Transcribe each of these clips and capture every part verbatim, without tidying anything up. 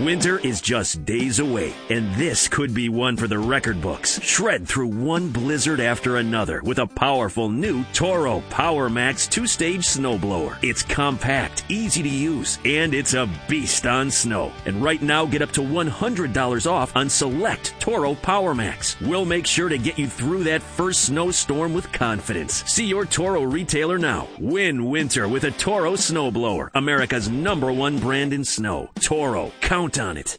Winter is just days away, and this could be one for the record books. Shred through one blizzard after another with a powerful new Toro Power Max two-stage snowblower. It's compact, easy to use, and it's a beast on snow. And right now, get up to one hundred dollars off on select Toro Power Max. We'll make sure to get you through that first snowstorm with confidence. See your Toro retailer now. Win winter with a Toro snowblower, America's number one brand in snow. Toro. Count on it.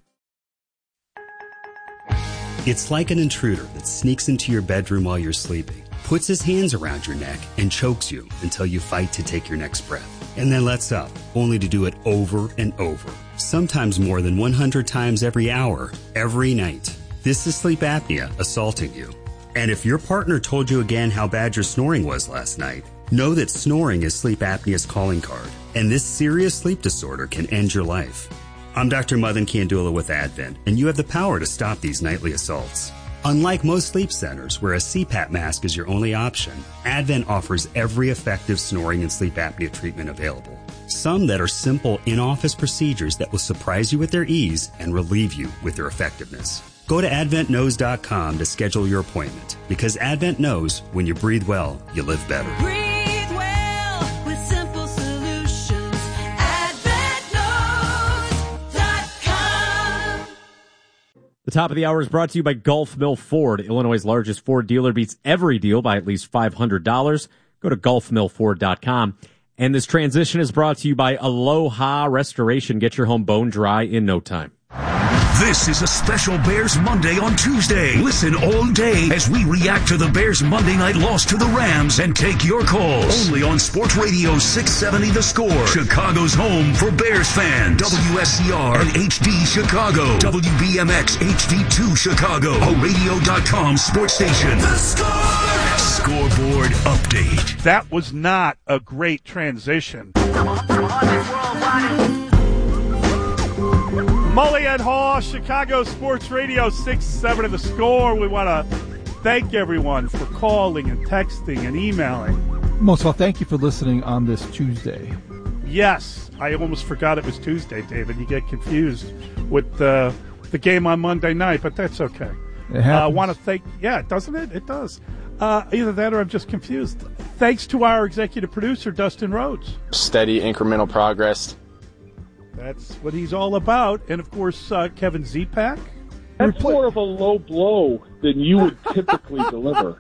It's like an intruder that sneaks into your bedroom while you're sleeping, puts his hands around your neck, and chokes you until you fight to take your next breath, and then lets up, only to do it over and over, sometimes more than one hundred times every hour, every night. This is sleep apnea assaulting you. And if your partner told you again how bad your snoring was last night, know that snoring is sleep apnea's calling card, and this serious sleep disorder can end your life. I'm Doctor Madan Kandula with Advent, and you have the power to stop these nightly assaults. Unlike most sleep centers, where a C PAP mask is your only option, Advent offers every effective snoring and sleep apnea treatment available. Some that are simple in-office procedures that will surprise you with their ease and relieve you with their effectiveness. Go to advent knows dot com to schedule your appointment, because Advent knows when you breathe well, you live better. Breathe well with simple solutions. advent knows dot com. The top of the hour is brought to you by Gulf Mill Ford. Illinois' largest Ford dealer beats every deal by at least five hundred dollars. Go to golf mill ford dot com. And this transition is brought to you by Aloha Restoration. Get your home bone dry in no time. This is a special Bears Monday on Tuesday. Listen all day as we react to the Bears' Monday night loss to the Rams and take your calls. Only on Sports Radio six seventy The Score. Chicago's home for Bears fans. W S C R and H D Chicago. W B M X H D two Chicago. A radio dot com sports station. The Score! Scoreboard update. That was not a great transition. Mully and Haw, Chicago Sports Radio six seventy The Score. We want to thank everyone for calling and texting and emailing. Most of all, thank you for listening on this Tuesday. Yes, I almost forgot it was Tuesday, David. You get confused with uh, the game on Monday night, but that's okay. It happens. I uh, want to thank, yeah, doesn't it? It does. Uh, either that or I'm just confused. Thanks to our executive producer, Dustin Rhodes. Steady incremental progress. That's what he's all about. And, of course, uh, Kevin Zepak. That's more of a low blow than you would typically deliver.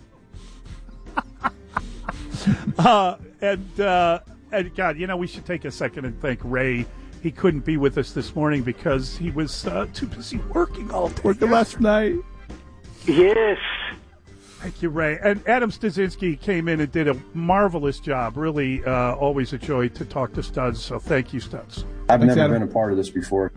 Uh, and, uh, and, God, you know, we should take a second and thank Ray. He couldn't be with us this morning because he was uh, too busy working all day. Working last night. Yes. Thank you, Ray. And Adam Stasinski came in and did a marvelous job. Really, uh, always a joy to talk to Studs, so thank you, Studs. I've Thanks, never Adam. been a part of this before.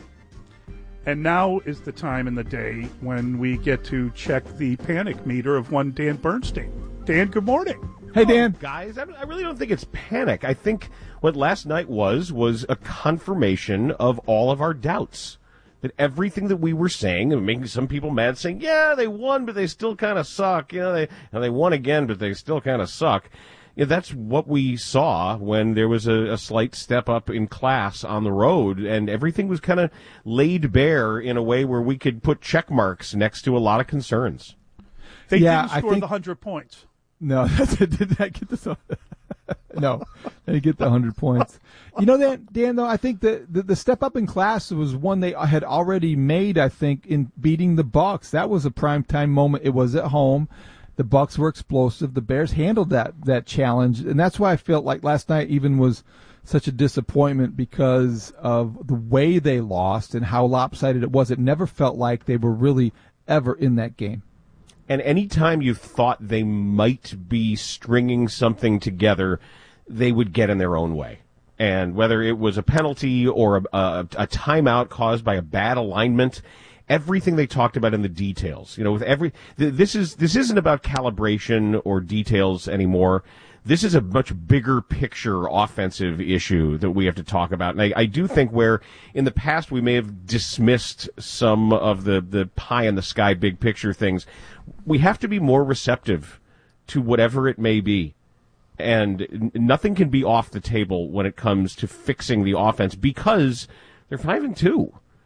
And now is the time in the day when we get to check the panic meter of one Dan Bernstein. Dan, good morning. Hey, Dan. Oh, guys, I, I really don't think it's panic. I think what last night was was a confirmation of all of our doubts. That everything that we were saying, and making some people mad, saying, yeah, they won, but they still kind of suck. You know, they and they won again, but they still kind of suck. Yeah, that's what we saw when there was a, a slight step up in class on the road, and everything was kind of laid bare in a way where we could put check marks next to a lot of concerns. They Yeah, didn't I score think- the one hundred points. No, did I get this? No, I didn't get the one hundred points. You know that, Dan, though, I think the, the, the step up in class was one they had already made, I think, in beating the Bucs. That was a primetime moment. It was at home. The Bucs were explosive. The Bears handled that, that challenge, and that's why I felt like last night even was such a disappointment because of the way they lost and how lopsided it was. It never felt like they were really ever in that game. And any time you thought they might be stringing something together, they would get in their own way. And whether it was a penalty or a, a, a timeout caused by a bad alignment, everything they talked about in the details. You know, with every th- this is this isn't about calibration or details anymore. This is a much bigger picture offensive issue that we have to talk about. And I, I do think where in the past we may have dismissed some of the, the pie in the sky big picture things, we have to be more receptive to whatever it may be. And n- nothing can be off the table when it comes to fixing the offense because they're five and two.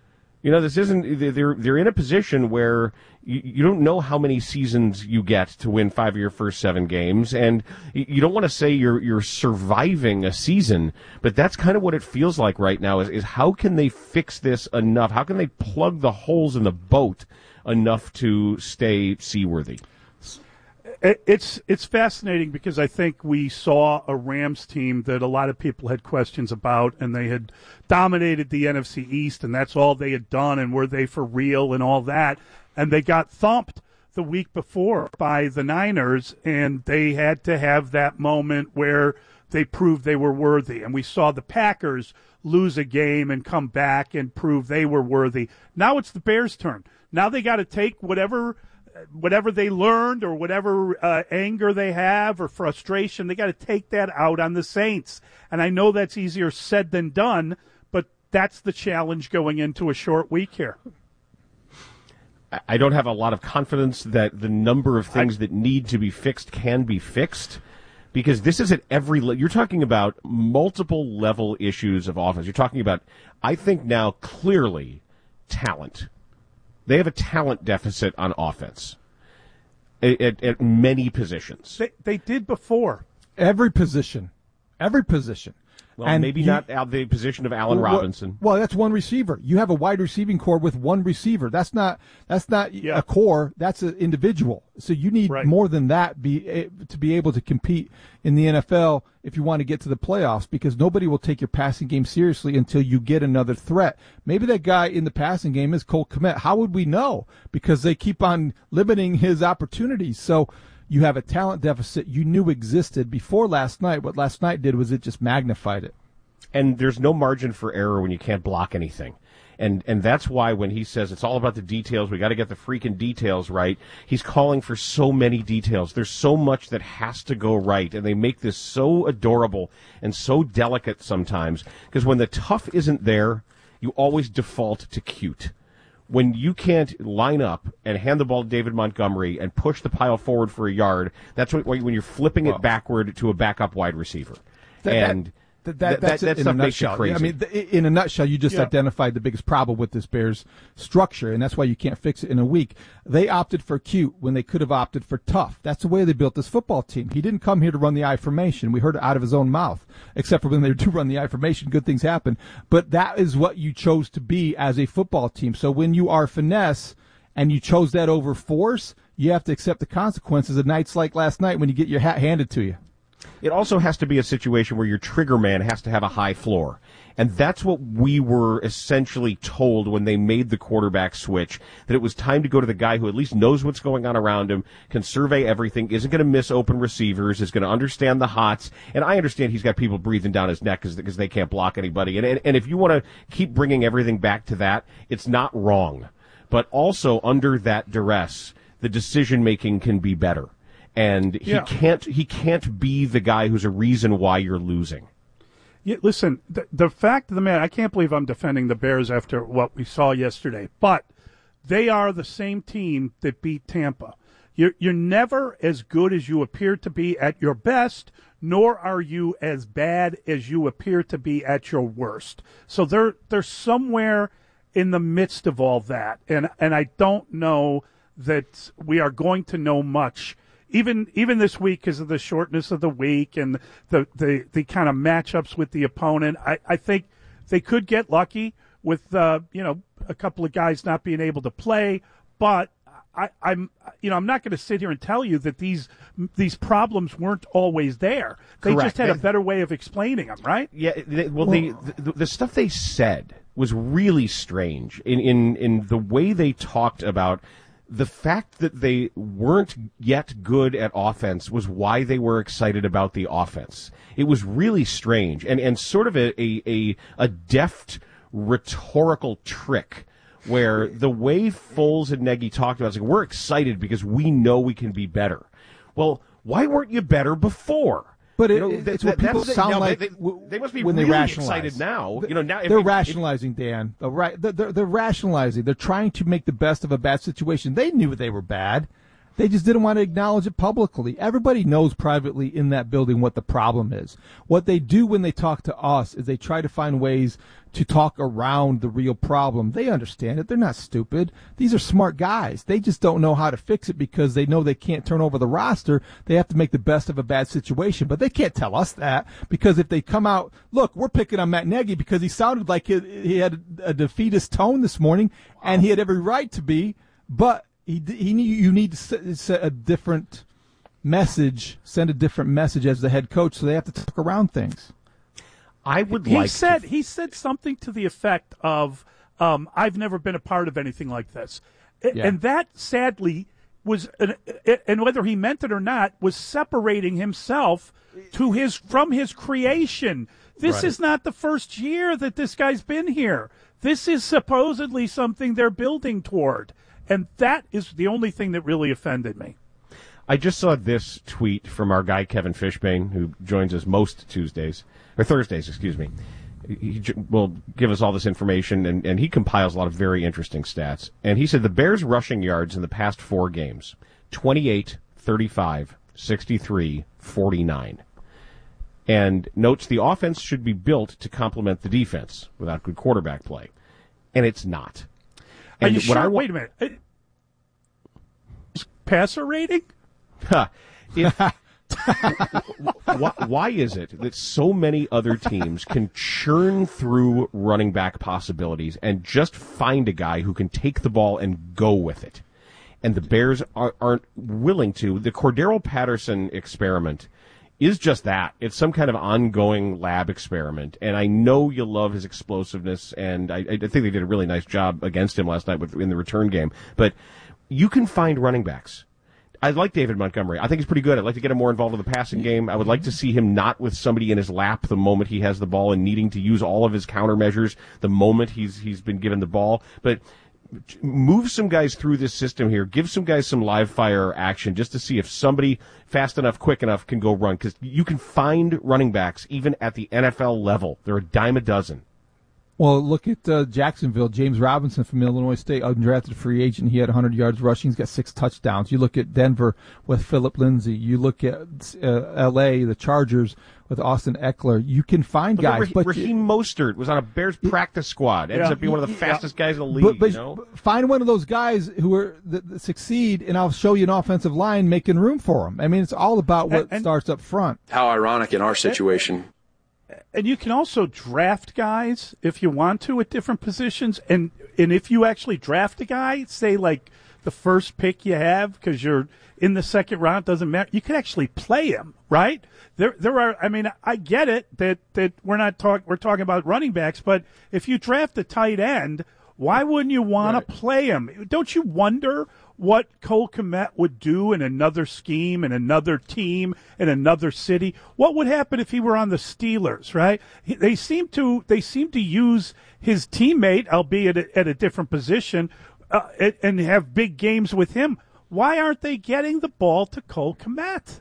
You know, this isn't. They're they're in a position where you, you don't know how many seasons you get to win five of your first seven games, and you, you don't want to say you're you're surviving a season, but that's kind of what it feels like right now. Is is how can they fix this enough? How can they plug the holes in the boat enough to stay seaworthy? It's it's fascinating because I think we saw a Rams team that a lot of people had questions about, and they had dominated the N F C East, and that's all they had done, and were they for real and all that, and they got thumped the week before by the Niners, and they had to have that moment where they proved they were worthy, and we saw the Packers lose a game and come back and prove they were worthy. Now it's the Bears' turn. Now they got to take whatever whatever they learned or whatever uh, anger they have or frustration, they got to take that out on the Saints. And I know that's easier said than done, but that's the challenge going into a short week here. I don't have a lot of confidence that the number of things that need to be fixed can be fixed, because this is at every le- you're talking about multiple level issues of offense. You're talking about, I think now, clearly talent. They have a talent deficit on offense at, at, at many positions. They, they did before. Every position. Every position. Well, and maybe you, not out the position of Allen well, Robinson. Well, that's one receiver. You have a wide receiving core with one receiver. That's not that's not yeah. a core. That's an individual. So you need right. more than that be to be able to compete in the N F L if you want to get to the playoffs, because nobody will take your passing game seriously until you get another threat. Maybe that guy in the passing game is Cole Kmet. How would we know? Because they keep on limiting his opportunities. So you have a talent deficit you knew existed before last night. What last night did was it just magnified it. And there's no margin for error when you can't block anything. And and that's why when he says it's all about the details, we got to get the freaking details right, he's calling for so many details. There's so much that has to go right, and they make this so adorable and so delicate sometimes, because when the tough isn't there, you always default to cute. When you can't line up and hand the ball to David Montgomery and push the pile forward for a yard, that's when, when you're flipping well, it backward to a backup wide receiver. That, and... That, That, that, that's that, that in stuff a makes you nutshell. crazy. I mean, th- in a nutshell, you just yeah. identified the biggest problem with this Bears structure, and that's why you can't fix it in a week. They opted for cute when they could have opted for tough. That's the way they built this football team. He didn't come here to run the I formation. We heard it out of his own mouth, except for when they do run the I formation, good things happen. But that is what you chose to be as a football team. So when you are finesse and you chose that over force, you have to accept the consequences of nights like last night when you get your hat handed to you. It also has to be a situation where your trigger man has to have a high floor. And that's what we were essentially told when they made the quarterback switch, that it was time to go to the guy who at least knows what's going on around him, can survey everything, isn't going to miss open receivers, is going to understand the hots. And I understand he's got people breathing down his neck because they can't block anybody. And, and, and if you want to keep bringing everything back to that, it's not wrong. But also under that duress, the decision-making can be better. And he yeah. can't he can't be the guy who's a reason why you're losing. Yeah, listen, the, the fact of the matter, I can't believe I'm defending the Bears after what we saw yesterday, but they are the same team that beat Tampa. You're, you're never as good as you appear to be at your best, nor are you as bad as you appear to be at your worst. So they're, they're somewhere in the midst of all that, and, and I don't know that we are going to know much Even even this week, because of the shortness of the week and the, the, the kind of matchups with the opponent, I, I think they could get lucky with uh, you know a couple of guys not being able to play. But I, I'm you know I'm not going to sit here and tell you that these these problems weren't always there. They Correct. just had a better way of explaining them, right? Yeah. They, well, they, the, the stuff they said was really strange in, in in the way they talked about. The fact that they weren't yet good at offense was why they were excited about the offense. It was really strange and, and sort of a, a, a, a deft rhetorical trick where the way Foles and Nagy talked about it, like, we're excited because we know we can be better. Well, why weren't you better before? But it, you know, it's that, what people that's, sound you know, like they, they, they must be when really they rationalize. excited now. You know, now if they're if, rationalizing, Dan. They're, they're, they're rationalizing. They're trying to make the best of a bad situation. They knew they were bad. They just didn't want to acknowledge it publicly. Everybody knows privately in that building what the problem is. What they do when they talk to us is they try to find ways to talk around the real problem. They understand it. They're not stupid. These are smart guys. They just don't know how to fix it because they know they can't turn over the roster. They have to make the best of a bad situation. But they can't tell us that, because if they come out, look, we're picking on Matt Nagy because he sounded like he, he had a defeatist tone this morning, and he had every right to be, but he, he you need to set, set a different message, send a different message as the head coach, so they have to talk around things. I would he like said to... he said something to the effect of, um, "I've never been a part of anything like this," Yeah. and that sadly was, an, and whether he meant it or not, was separating himself to his from his creation. This Right. is not the first year that this guy's been here. This is supposedly something they're building toward, and that is the only thing that really offended me. I just saw this tweet from our guy Kevin Fishbane, who joins us most Tuesdays, or Thursdays, excuse me. He j- will give us all this information, and, and he compiles a lot of very interesting stats. And he said the Bears' rushing yards in the past four games, twenty-eight, thirty-five, sixty-three, forty-nine. And notes the offense should be built to complement the defense without good quarterback play. And it's not. Are And you what sure? I wa- Wait a minute. Uh, Passer rating? Huh. If, why, why is it that so many other teams can churn through running back possibilities and just find a guy who can take the ball and go with it? And the Bears are, aren't willing to. The Cordero Patterson experiment is just that. It's some kind of ongoing lab experiment. And I know you love his explosiveness, and I, I think they did a really nice job against him last night with, in the return game. But you can find running backs. I like David Montgomery. I think he's pretty good. I'd like to get him more involved in the passing game. I would like to see him not with somebody in his lap the moment he has the ball and needing to use all of his countermeasures the moment he's he's been given the ball. But move some guys through this system here. Give some guys some live fire action just to see if somebody fast enough, quick enough can go run. Because you can find running backs even at the N F L level. They're a dime a dozen. Well, look at uh, Jacksonville. James Robinson from Illinois State, undrafted free agent. He had one hundred yards rushing. He's got six touchdowns. You look at Denver with Philip Lindsay. You look at uh, L A, the Chargers, with Austin Eckler. You can find But guys. Raheem, but Raheem Mostert was on a Bears practice squad. Ends Yeah. up being one of the fastest guys in the league. But, but you know? find one of those guys who are that, that succeed, and I'll show you an offensive line making room for them. I mean, it's all about what And- and- starts up front. How ironic in our situation. And you can also draft guys if you want to at different positions. And and if you actually draft a guy, say like the first pick you have because you're in the second round, doesn't matter. You could actually play him, right? There there are. I mean, I get it that that we're not talk we're talking about running backs, but if you draft a tight end, why wouldn't you want Right. to play him? Don't you wonder what Cole Kmet would do in another scheme, in another team, in another city? What would happen if he were on the Steelers, right? He, they seem to they seem to use his teammate, albeit at, at a different position, uh, and, and have big games with him. Why aren't they getting the ball to Cole Kmet?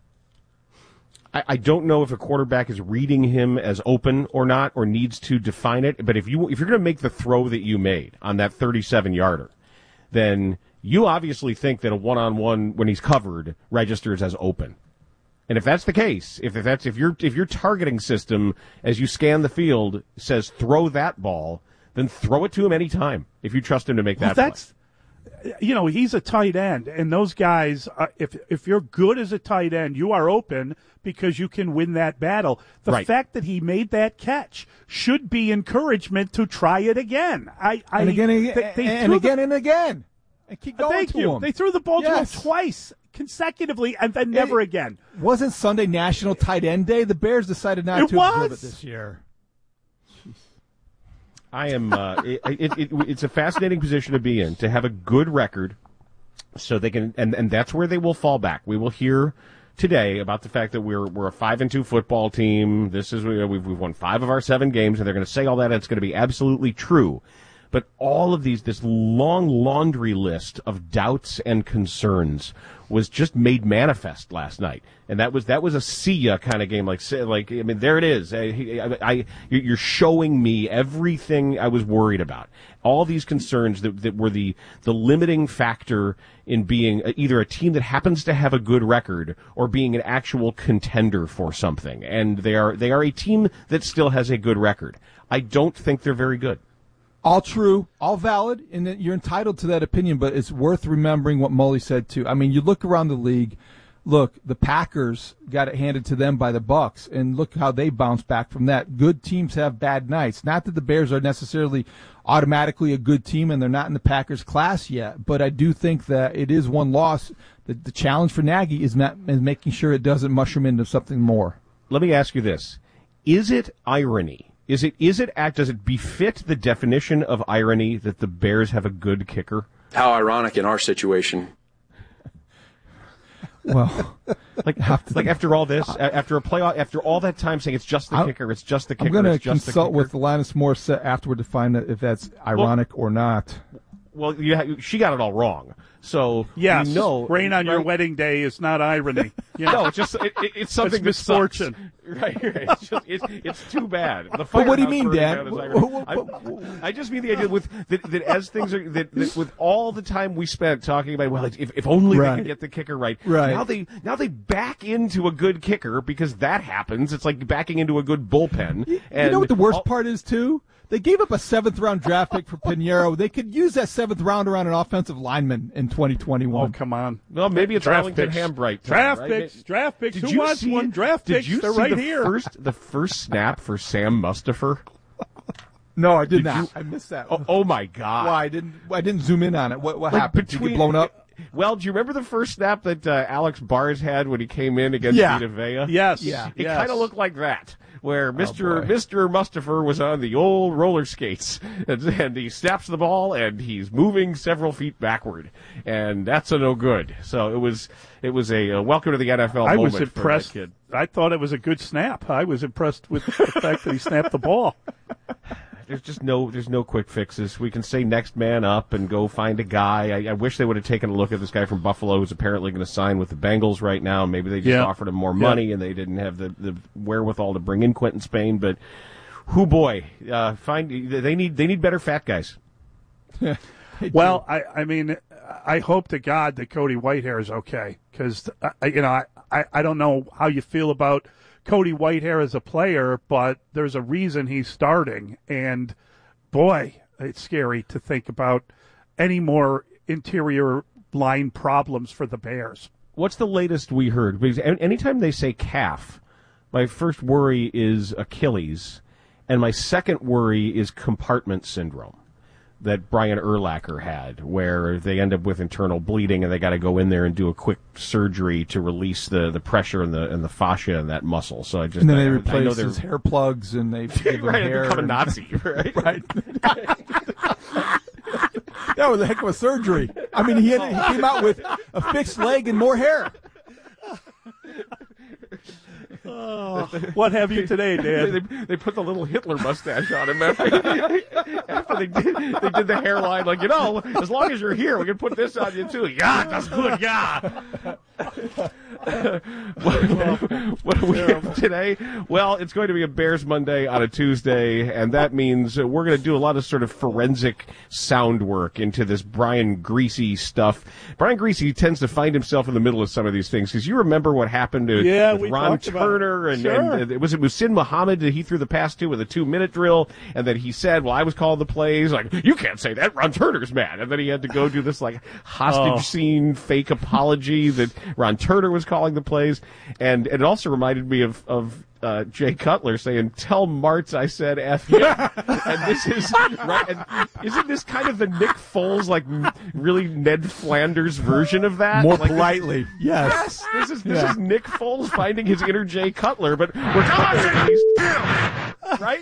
I, I don't know if a quarterback is reading him as open or not, or needs to define it. But if you if you're going to make the throw that you made on that thirty-seven yarder, then you obviously think that a one-on-one when he's covered registers as open. And if that's the case, if, if that's if your if your targeting system as you scan the field says throw that ball, then throw it to him anytime if you trust him to make that Well, that's, you know, he's a tight end, and those guys, uh, if if you're good as a tight end, you are open because you can win that battle. The Right. fact that he made that catch should be encouragement to try it again. I, I And again, and, they- they and threw again, the, and again. And keep going thank to you. him. They threw the ball Yes. to him twice consecutively, and then never It- again. Wasn't Sunday National Tight End Day? The Bears decided not It to observe was. it this year. I am. Uh, it, it, it, it's a fascinating position to be in, to have a good record, so they can, and, and that's where they will fall back. We will hear today about the fact that we're we're a five and two football team. This is we've we've won five of our seven games, and they're going to say all that. And it's going to be absolutely true. but all of these, this long laundry list of doubts and concerns was just made manifest last night, and that was that was a see ya kind of game. Like, like I mean, there it is. I, I, I, you're showing me everything I was worried about. All these concerns that, that were the the limiting factor in being either a team that happens to have a good record or being an actual contender for something. And they are they are a team that still has a good record. I don't think they're very good. All true, all valid, and that you're entitled to that opinion, but it's worth remembering what Mully said, too. I mean, you look around the league, look, the Packers got it handed to them by the Bucks, and look how they bounced back from that. Good teams have bad nights. Not that the Bears are necessarily automatically a good team, and they're not in the Packers class yet, but I do think that it is one loss. The, the challenge for Nagy is, not, is making sure it doesn't mushroom into something more. Let me ask you this. Is it irony? Is it is it act does it befit the definition of irony that the Bears have a good kicker? How ironic in our situation. Well, like like after all this, after a playoff, after all that time saying it's just the I'm, kicker, it's just the kicker. I'm going to the consult with Alanis Morissette afterward to find out if that's ironic well, or not. Well, you ha- she got it all wrong. So yes, you know, rain on right? your wedding day is not irony. Yeah. No, it's just it, it, it's something it's misfortune. Right, right. It's, just, it's, it's too bad. The but what do you mean, Dan? I, I just mean the idea with that, that as things are that, that with all the time we spent talking about, well, if if only right. they could get the kicker right. Right. Now they now they back into a good kicker because that happens. It's like backing into a good bullpen. You, and you know what the worst all, part is too? They gave up a seventh round draft pick for Pinheiro. They could use that seventh rounder on an offensive lineman in twenty twenty-one. Oh, come on. Well, maybe it's draft Arlington picks. Hambright. Time, draft right? picks. Draft picks. Did Who you wants see, one draft did picks? you They're see right the here. First, the first snap for Sam Mustipher? No, I did, did not. You, I missed that. Oh, oh my God! Why I didn't? I didn't zoom in on it. What, what like happened? Between, Did he get blown up? Well, do you remember the first snap that uh, Alex Bars had when he came in against yeah. Vita Vea? Yes. Yeah. It yes. kind of looked like that, where Mister boy. Mister Mustipher was on the old roller skates, and, and he snaps the ball, and he's moving several feet backward, and that's a no good. So it was it was a, a welcome to the N F L I moment was impressed. for that kid. I thought it was a good snap. I was impressed with the fact that he snapped the ball. There's just no, there's no quick fixes. We can say next man up and go find a guy. I, I wish they would have taken a look at this guy from Buffalo who's apparently going to sign with the Bengals right now. Maybe they just yeah. offered him more money yeah. and they didn't have the, the wherewithal to bring in Quentin Spain. But, who boy, uh, find they need they need better fat guys. Well, I, I mean, I hope to God that Cody Whitehair is okay because you know I, I, I don't know how you feel about Cody Whitehair as a player, but there's a reason he's starting. And, boy, it's scary to think about any more interior line problems for the Bears. What's the latest we heard? Because anytime they say calf, my first worry is Achilles, and my second worry is compartment syndrome that Brian Urlacher had, where they end up with internal bleeding and they got to go in there and do a quick surgery to release the, the pressure and the and the fascia in that muscle. So I just and then I, they I replace know his hair plugs and they give him right, hair. Become a and, Nazi, right? Right. That was a heck of a surgery. I mean, he had, he came out with a fixed leg and more hair. Oh, what have you today, Dan? They, they put the little Hitler mustache on him after, after they did they did the hairline. Like, you know, as long as you're here, we can put this on you too. Yeah, that's good. Yeah. what, what do we have today? Well, it's going to be a Bears Monday on a Tuesday, and that means we're going to do a lot of sort of forensic sound work into this Brian Greasy stuff. Brian Greasy tends to find himself in the middle of some of these things because you remember what happened to yeah, with we Ron talked about Turner and, sure. and uh, was it Muhsin Muhammad that he threw the pass to with a two-minute drill, and then he said, well, I was calling the plays. Like, you can't say that. Ron Turner's mad. And then he had to go do this like hostage oh. scene fake apology that Ron Turner was calling the plays. And, and it also reminded me of, of uh, Jay Cutler saying, tell Martz I said F you. And this is, right, and isn't this kind of the Nick Foles, like, really Ned Flanders version of that? More like, politely, yes. Yes, this is, this Yeah. is Nick Foles finding his inner Jay Cutler, but we're talking at least, right?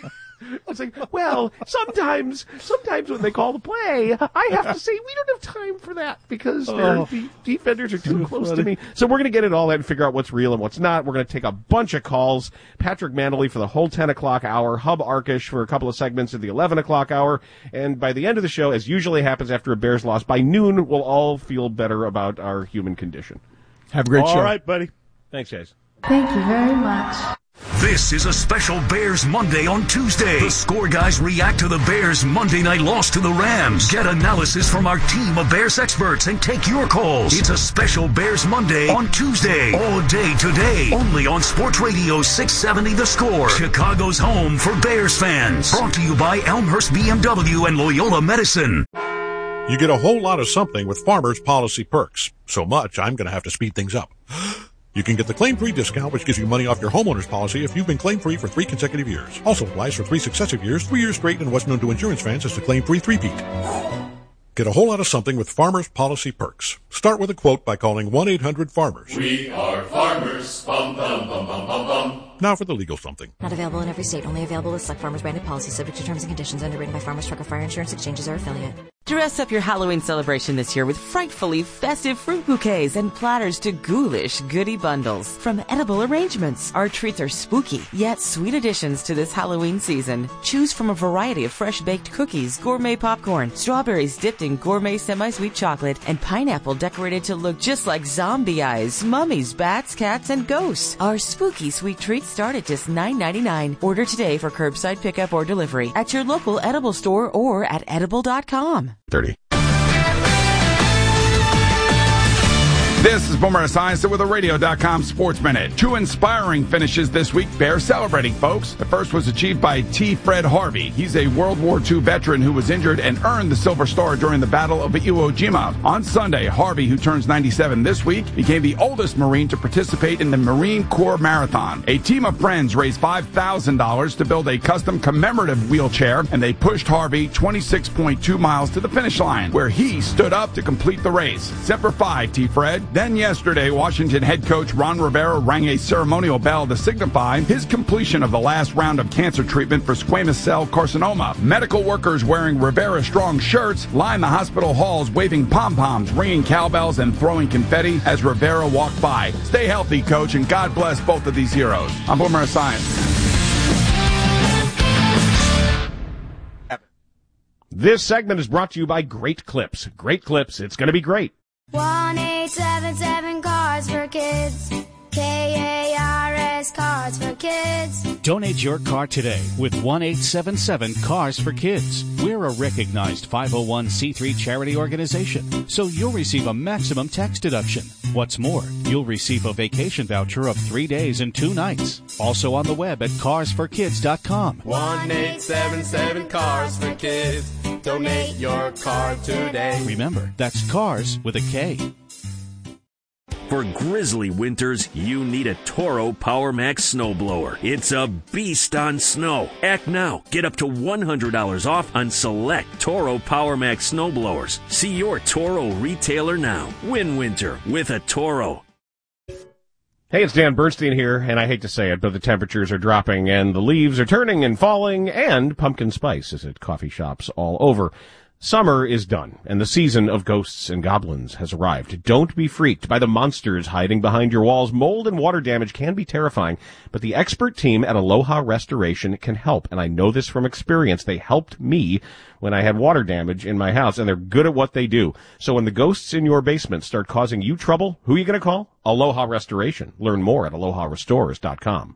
It's like, well, sometimes, sometimes when they call the play, I have to say we don't have time for that because Oh. their de- defenders are too Too close funny. to me. So we're going to get it all out and figure out what's real and what's not. We're going to take a bunch of calls. Patrick Manley for the whole ten o'clock hour, Hub Arkish for a couple of segments at the eleven o'clock hour, and by the end of the show, as usually happens after a Bears loss, by noon we'll all feel better about our human condition. Have a great All show. right, buddy. Thanks, guys. Thank you very much. This is a special Bears Monday on Tuesday. The Score Guys react to the Bears' Monday night loss to the Rams. Get analysis from our team of Bears experts and take your calls. It's a special Bears Monday on Tuesday. All day today. Only on Sports Radio six seventy The Score. Chicago's home for Bears fans. Brought to you by Elmhurst B M W and Loyola Medicine. You get a whole lot of something with Farmers Policy Perks. So much, I'm going to have to speed things up. You can get the claim-free discount, which gives you money off your homeowner's policy if you've been claim-free for three consecutive years. Also applies for three successive years, three years straight, and what's known to insurance fans as the claim-free three-peat. Get a whole lot of something with Farmers Policy Perks. Start with a quote by calling one eight hundred farmers. We are farmers. Bum, bum, bum, bum, bum, bum. Now for the legal something. Not available in every state. Only available with select Farmers branded policies subject to terms and conditions. Underwritten by Farmers Truck or Fire Insurance Exchanges or affiliate. Dress up your Halloween celebration this year with frightfully festive fruit bouquets and platters to ghoulish goodie bundles. From edible arrangements, our treats are spooky, yet sweet additions to this Halloween season. Choose from a variety of fresh-baked cookies, gourmet popcorn, strawberries dipped in gourmet semi-sweet chocolate, and pineapple decorated to look just like zombie eyes, mummies, bats, cats, and ghosts. Our spooky sweet treats start at just nine ninety-nine. Order today for curbside pickup or delivery at your local edible store or at edible dot com. thirty. This is Boomer Esiason with a radio dot com Sports Minute. Two inspiring finishes this week. Bears celebrating, folks. The first was achieved by T. Fred Harvey. He's a World War Two veteran who was injured and earned the Silver Star during the Battle of Iwo Jima. On Sunday, Harvey, who turns ninety-seven this week, became the oldest Marine to participate in the Marine Corps Marathon. A team of friends raised five thousand dollars to build a custom commemorative wheelchair, and they pushed Harvey twenty-six point two miles to the finish line, where he stood up to complete the race. Semper Fi, T. Fred. Then yesterday, Washington head coach Ron Rivera rang a ceremonial bell to signify his completion of the last round of cancer treatment for squamous cell carcinoma. Medical workers wearing Rivera strong shirts lined the hospital halls, waving pom-poms, ringing cowbells, and throwing confetti as Rivera walked by. Stay healthy, coach, and God bless both of these heroes. I'm Boomer Esiason. This segment is brought to you by Great Clips. Great Clips. It's going to be great. one eight seven seven Cars for Kids. K A R S Cars for Kids. Donate your car today with one eight seven seven Cars for Kids. We're a recognized five oh one c three charity organization, so you'll receive a maximum tax deduction. What's more, you'll receive a vacation voucher of three days and two nights. Also on the web at cars for kids dot com. one eight seven seven Cars for Kids. Donate your car today. Remember, that's cars with a K. For grizzly winters, you need a Toro PowerMax snowblower. It's a beast on snow. Act now. Get up to one hundred dollars off on select Toro PowerMax snowblowers. See your Toro retailer now. Win winter with a Toro. Hey, it's Dan Bernstein here, and I hate to say it, but the temperatures are dropping, and the leaves are turning and falling, and pumpkin spice is at coffee shops all over. Summer is done, and the season of ghosts and goblins has arrived. Don't be freaked by the monsters hiding behind your walls. Mold and water damage can be terrifying, but the expert team at Aloha Restoration can help, and I know this from experience. They helped me when I had water damage in my house, and they're good at what they do. So when the ghosts in your basement start causing you trouble, who are you going to call? Aloha Restoration. Learn more at aloha restores dot com.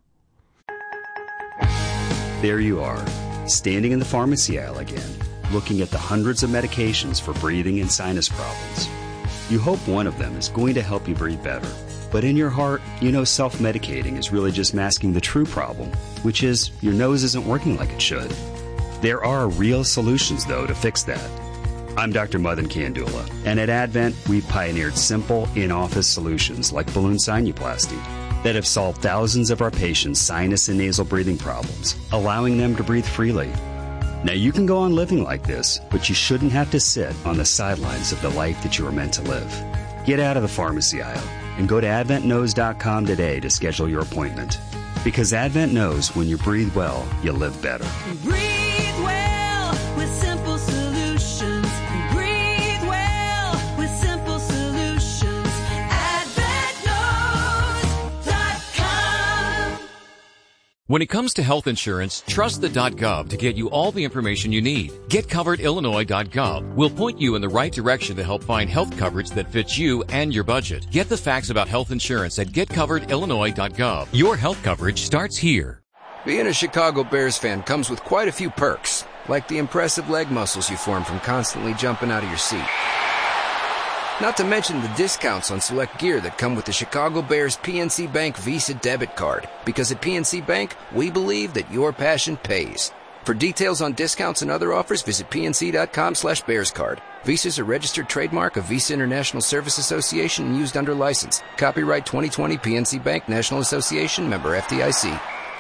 There you are, standing in the pharmacy aisle again, looking at the hundreds of medications for breathing and sinus problems. You hope one of them is going to help you breathe better. But in your heart, you know self-medicating is really just masking the true problem, which is your nose isn't working like it should. There are real solutions, though, to fix that. I'm Doctor Madan Kandula, and at Advent, we've pioneered simple, in-office solutions like balloon sinuplasty that have solved thousands of our patients' sinus and nasal breathing problems, allowing them to breathe freely. Now, you can go on living like this, but you shouldn't have to sit on the sidelines of the life that you were meant to live. Get out of the pharmacy aisle and go to advent nose dot com today to schedule your appointment. Because Advent knows when you breathe well, you live better. Breathe well with simple solutions. Breathe well with simple solutions. Advent knows dot com. When it comes to health insurance, trust the .gov to get you all the information you need. get covered illinois dot gov will point you in the right direction to help find health coverage that fits you and your budget. Get the facts about health insurance at get covered illinois dot gov. Your health coverage starts here. Being a Chicago Bears fan comes with quite a few perks, like the impressive leg muscles you form from constantly jumping out of your seat. Not to mention the discounts on select gear that come with the Chicago Bears P N C Bank Visa debit card. Because at P N C Bank, we believe that your passion pays. For details on discounts and other offers, visit pnc.com slash bearscard. Visa is a registered trademark of Visa International Service Association and used under license. Copyright twenty twenty P N C Bank National Association, member F D I C.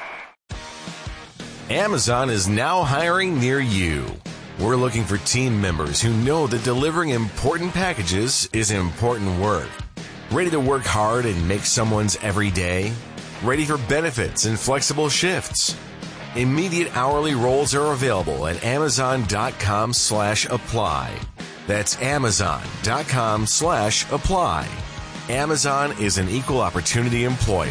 Amazon is now hiring near you. We're looking for team members who know that delivering important packages is important work. Ready to work hard and make someone's every day? Ready for benefits and flexible shifts? Immediate hourly roles are available at amazon.com slash apply. That's amazon.com slash apply. Amazon is an equal opportunity employer.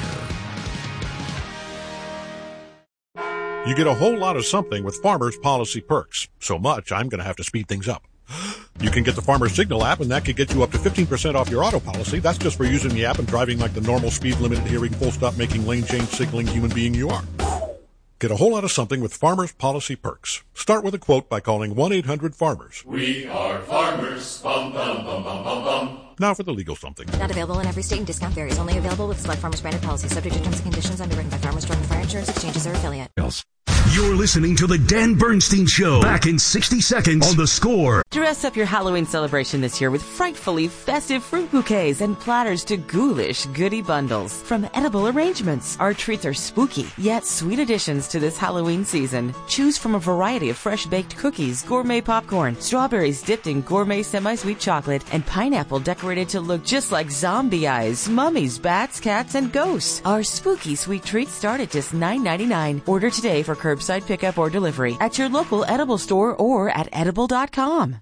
You get a whole lot of something with Farmers Policy Perks. So much, I'm going to have to speed things up. You can get the Farmers Signal app, and that could get you up to fifteen percent off your auto policy. That's just for using the app and driving like the normal speed limit adhering, full stop making, lane change signaling human being you are. Get a whole lot of something with Farmers Policy Perks. Start with a quote by calling one eight hundred farmers. We are farmers. Bum, bum, bum, bum, bum, bum. Now for the legal something. Not available in every state and discount varies. Only available with select Farmers branded policies. Subject to terms and conditions. Underwritten by Farmers Drug and Fire Insurance Exchanges or affiliate. You're listening to The Dan Bernstein Show. Back in sixty seconds on The Score. Dress up your Halloween celebration this year with frightfully festive fruit bouquets and platters to ghoulish goodie bundles. From edible arrangements, our treats are spooky, yet sweet additions to this Halloween season. Choose from a variety of fresh baked cookies, gourmet popcorn, strawberries dipped in gourmet semi-sweet chocolate, and pineapple decorated to look just like zombie eyes, mummies, bats, cats, and ghosts. Our spooky sweet treats start at just nine ninety-nine. Order today for curbside pickup or delivery at your local edible store or at edible dot com.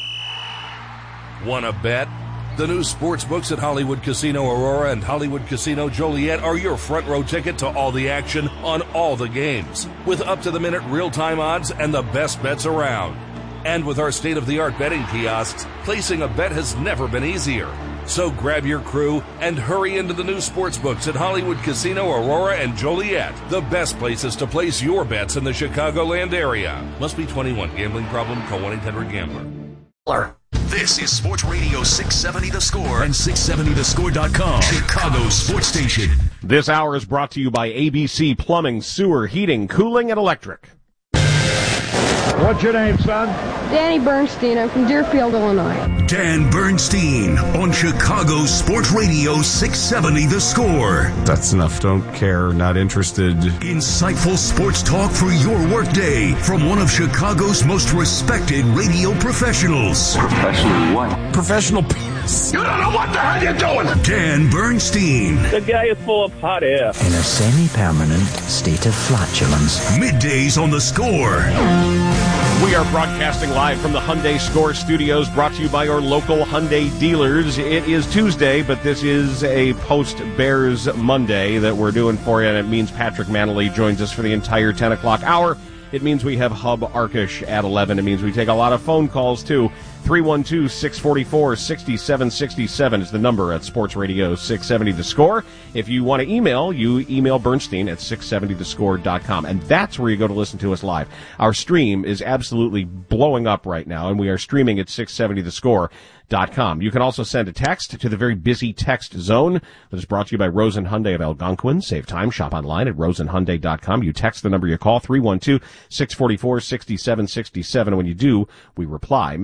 Wanna bet? The new sports books at Hollywood Casino Aurora and Hollywood Casino Joliet are your front row ticket to all the action on all the games, with up-to-the-minute real-time odds and the best bets around. And with our state-of-the-art betting kiosks, placing a bet has never been easier. So grab your crew and hurry into the new sports books at Hollywood Casino Aurora and Joliet, the best places to place your bets in the Chicagoland area. Must be twenty-one. Gambling problem? Call one eight hundred gambler. This is Sports Radio six seventy The Score and six seventy the score dot com, Chicago's sports station. This hour is brought to you by A B C Plumbing, Sewer, Heating, Cooling, and Electric. What's your name, son? Danny Bernstein. I'm from Deerfield, Illinois. Dan Bernstein on Chicago's Sports Radio six seventy The Score. That's enough. Don't care. Not interested. Insightful sports talk for your workday from one of Chicago's most respected radio professionals. Professional what? Professional penis. You don't know what the hell you're doing. Dan Bernstein. The guy is full of hot air. In a semi-permanent state of flatulence. Middays on The Score. We are broadcasting live from the Hyundai Score Studios, brought to you by our local Hyundai dealers. It is Tuesday, but this is a post-Bears Monday that we're doing for you, and it means Patrick Manley joins us for the entire ten o'clock hour. It means we have Hub Arkush at eleven. It means we take a lot of phone calls, too. three one two, six four four, six seven six seven is the number at Sports Radio six seventy The Score. If you want to email, you email Bernstein at six seventy the score dot com, and that's where you go to listen to us live. Our stream is absolutely blowing up right now, and we are streaming at six seventy the score dot com. You can also send a text to the very busy text zone that is brought to you by Rosen Hyundai of Algonquin. Save time. Shop online at rosen hyundai dot com. You text the number you call, three one two, six four four, six seven six seven. When you do, we reply, message, and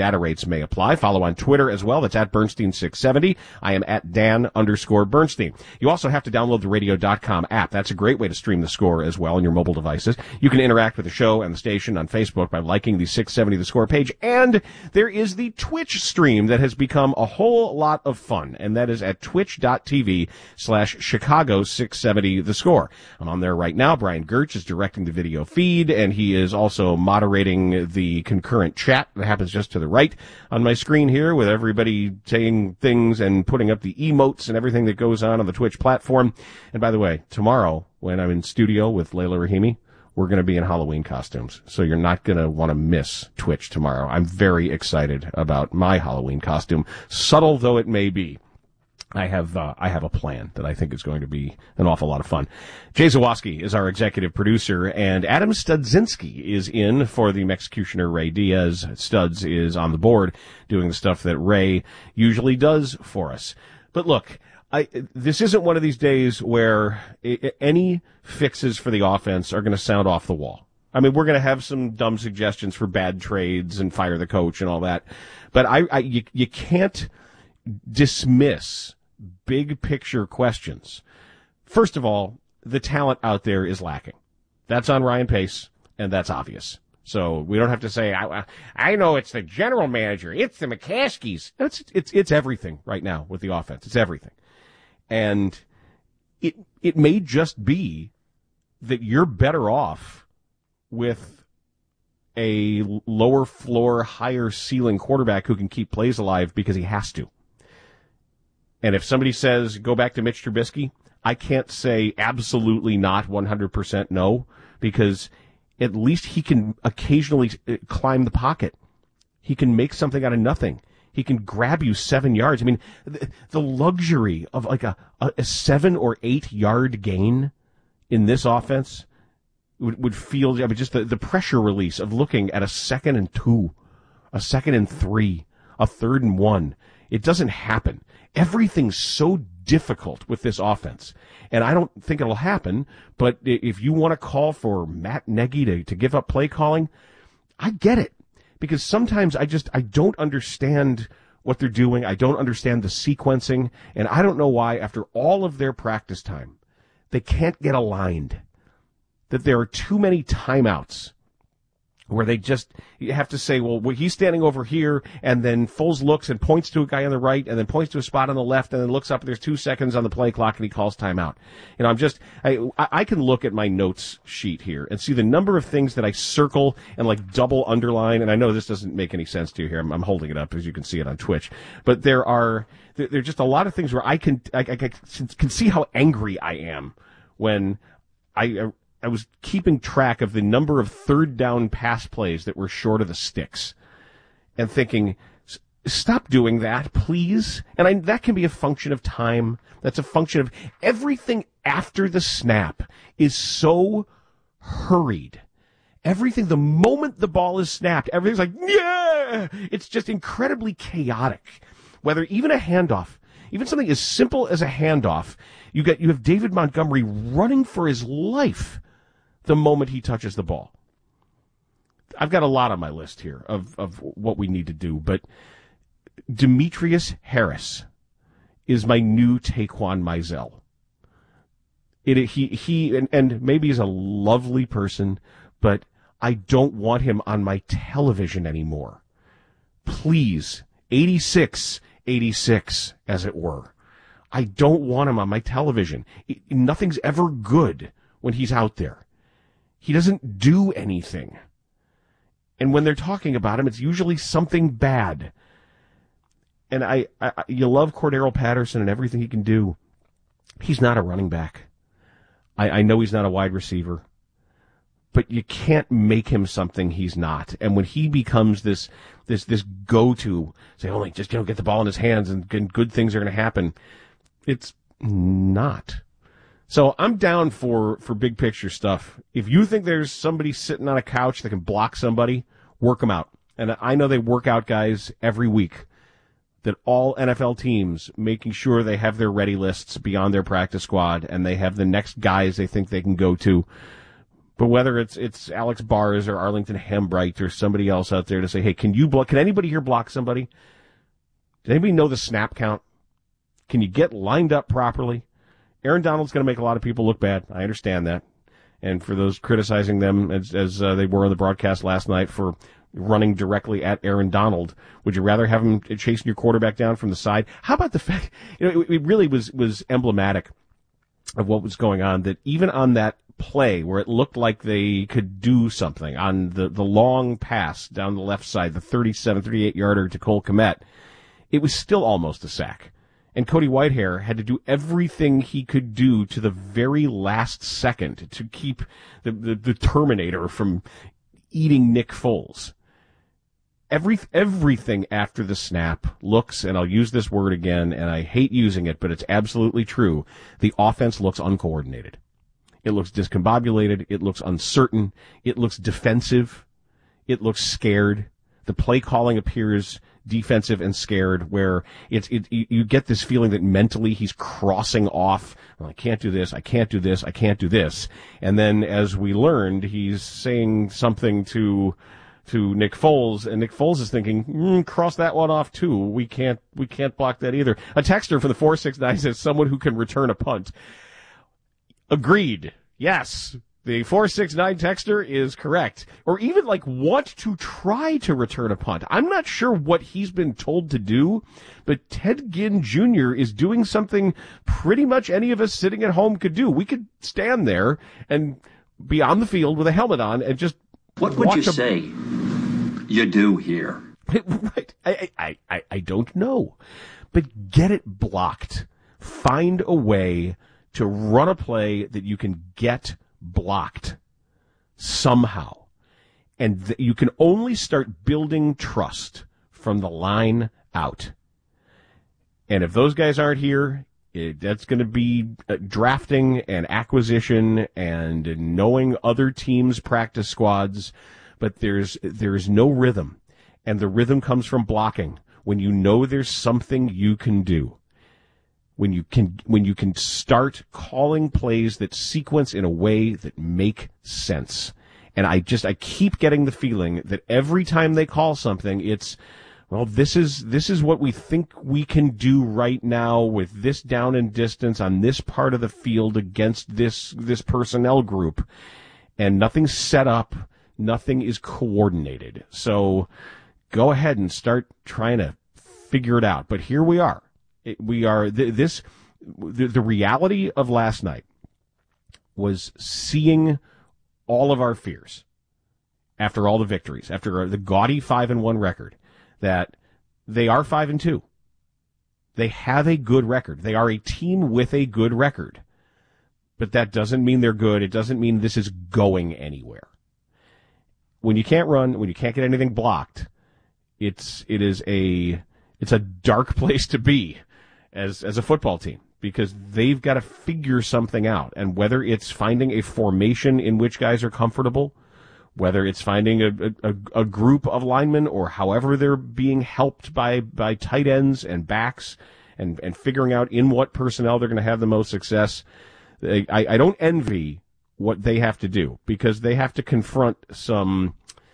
data rates may apply. Follow on Twitter as well. That's at Bernstein six seventy. I am at Dan underscore Bernstein. You also have to download the radio dot com app. That's a great way to stream the Score as well on your mobile devices. You can interact with the show and the station on Facebook by liking the six seventy The Score page. And there is the Twitch stream that has become a whole lot of fun, and that is at twitch.tv slash Chicago six seventy The Score. I'm on there right now. Brian Gertz is directing the video feed, and he is also moderating the concurrent chat that happens just to the right on my screen here, with everybody saying things and putting up the emotes and everything that goes on on the Twitch platform. And by the way, tomorrow, when I'm in studio with Layla Rahimi, we're going to be in Halloween costumes, so you're not going to want to miss Twitch tomorrow. I'm very excited about my Halloween costume, subtle though it may be. I have uh, I have a plan that I think is going to be an awful lot of fun. Jay Zawoski is our executive producer, and Adam Studzinski is in for the Executioner Ray Diaz. Studs is on the board doing the stuff that Ray usually does for us. But look, I, this isn't one of these days where I, any fixes for the offense are going to sound off the wall. I mean, we're going to have some dumb suggestions for bad trades and fire the coach and all that, but I, I you, you can't dismiss big picture questions. First of all, the talent out there is lacking. That's on Ryan Pace, and that's obvious. So we don't have to say, I, I know it's the general manager, it's the McCaskies. It's, it's, it's everything right now with the offense. It's everything. And it, it may just be that you're better off with a lower floor, higher ceiling quarterback who can keep plays alive because he has to. And if somebody says, go back to Mitch Trubisky, I can't say absolutely not one hundred percent no, because at least he can occasionally climb the pocket. He can make something out of nothing. He can grab you seven yards. I mean, the, the luxury of like a, a, a seven or eight yard gain in this offense would, would feel, I mean, just the, the pressure release of looking at a second and two, a second and three, a third and one. It doesn't happen. Everything's so difficult with this offense. And I don't think it'll happen, but if you want to call for Matt Nagy to, to give up play calling, I get it. Because sometimes I just, I don't understand what they're doing. I don't understand the sequencing. And I don't know why, after all of their practice time, they can't get aligned. That there are too many timeouts where they just you have to say, well, he's standing over here, and then Foles looks and points to a guy on the right, and then points to a spot on the left, and then looks up, and there's two seconds on the play clock, and he calls timeout. You know, I'm just, I, I can look at my notes sheet here and see the number of things that I circle and like double underline, and I know this doesn't make any sense to you here. I'm, I'm holding it up as you can see it on Twitch, but there are, there, there are just a lot of things where I can, I, I can see how angry I am when I, I was keeping track of the number of third down pass plays that were short of the sticks and thinking, stop doing that, please. And I, that can be a function of time. That's a function of everything after the snap is so hurried. Everything, the moment the ball is snapped, everything's like, yeah! It's just incredibly chaotic. Whether even a handoff, even something as simple as a handoff, you get, you have David Montgomery running for his life the moment he touches the ball. I've got a lot on my list here of, of what we need to do, but Demetrius Harris is my new Taquan Mizell. It, he, he, and, and maybe he's a lovely person, but I don't want him on my television anymore. Please, eighty-six eighty-six, as it were. I don't want him on my television. It, nothing's ever good when he's out there. He doesn't do anything. And when they're talking about him, it's usually something bad. And I, I you love Cordero Patterson and everything he can do. He's not a running back. I, I know he's not a wide receiver. But you can't make him something he's not. And when he becomes this this this go-to, say, only just you know get the ball in his hands and, and good things are going to happen, it's not. So I'm down for, for big picture stuff. If you think there's somebody sitting on a couch that can block somebody, work them out. And I know they work out guys every week, that all N F L teams making sure they have their ready lists beyond their practice squad and they have the next guys they think they can go to. But whether it's it's Alex Bars or Arlington Hembright or somebody else out there to say, hey, can you block? Can anybody here block somebody? Does anybody know the snap count? Can you get lined up properly? Aaron Donald's going to make a lot of people look bad. I understand that. And for those criticizing them, as, as uh, they were on the broadcast last night for running directly at Aaron Donald, would you rather have him chasing your quarterback down from the side? How about the fact, you know, it, it really was, was emblematic of what was going on, that even on that play where it looked like they could do something on the, the long pass down the left side, the thirty-seven, thirty-eight yarder to Cole Kmet, it was still almost a sack. And Cody Whitehair had to do everything he could do to the very last second to keep the, the, the Terminator from eating Nick Foles. Every, everything after the snap looks, and I'll use this word again, and I hate using it, but it's absolutely true, the offense looks uncoordinated. It looks discombobulated. It looks uncertain. It looks defensive. It looks scared. The play calling appears defensive and scared, where it's it, you get this feeling that mentally he's crossing off, well, I can't do this, I can't do this, I can't do this. And then as we learned, he's saying something to to Nick Foles, and Nick Foles is thinking, mm, cross that one off too. We can't we can't block that either. A texter for the four six nine says someone who can return a punt. Agreed. Yes. The four six nine texter is correct. Or even like want to try to return a punt. I'm not sure what he's been told to do, but Ted Ginn Junior is doing something pretty much any of us sitting at home could do. We could stand there and be on the field with a helmet on and just What would you a... say you do here? Right. I, I, I, I don't know. But get it blocked. Find a way to run a play that you can get blocked somehow. And th- you can only start building trust from the line out. And if those guys aren't here, it, that's going to be uh, drafting and acquisition and knowing other teams' practice squads. But there's there's no rhythm. And the rhythm comes from blocking. When you know there's something you can do. When you can, when you can start calling plays that sequence in a way that make sense. And I just, I keep getting the feeling that every time they call something, it's, well, this is, this is what we think we can do right now with this down and distance on this part of the field against this, this personnel group. And nothing's set up. Nothing is coordinated. So go ahead and start trying to figure it out. But here we are. It, we are th- this the, the reality of last night was seeing all of our fears after all the victories, after the gaudy five and one record, that they are five and two. They have a good record. They are a team with a good record, but that doesn't mean they're good. It doesn't mean this is going anywhere. When you can't run, when you can't get anything blocked, it's it is a it's a dark place to be. As as a football team, because they've got to figure something out. And whether it's finding a formation in which guys are comfortable, whether it's finding a, a, a group of linemen, or however they're being helped by, by tight ends and backs, and, and figuring out in what personnel they're going to have the most success, I, I don't envy what they have to do, because they have to confront some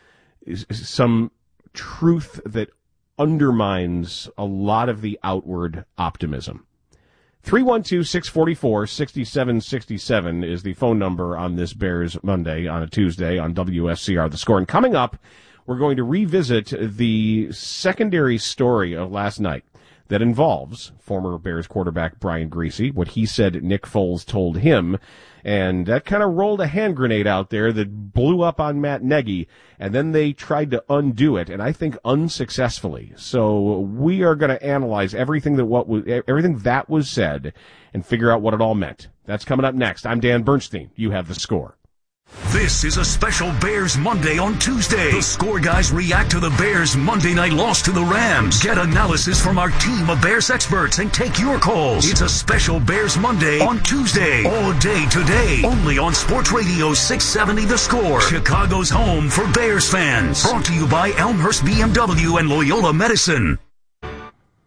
some truth that undermines a lot of the outward optimism. three one two, six four four, six seven six seven is the phone number on this Bears Monday on a Tuesday on W S C R The Score. And coming up, we're going to revisit the secondary story of last night that involves former Bears quarterback Brian Griese, what he said Nick Foles told him, and that kind of rolled a hand grenade out there that blew up on Matt Nagy, and then they tried to undo it, and I think unsuccessfully. So we are going to analyze everything that what was, everything that was said and figure out what it all meant. That's coming up next. I'm Dan Bernstein. You have The Score. This is a special Bears Monday on Tuesday. The Score guys react to the Bears' Monday night loss to the Rams. Get analysis from our team of Bears experts and take your calls. It's a special Bears Monday on Tuesday. All day today. Only on Sports Radio six seventy The Score. Chicago's home for Bears fans. Brought to you by Elmhurst B M W and Loyola Medicine.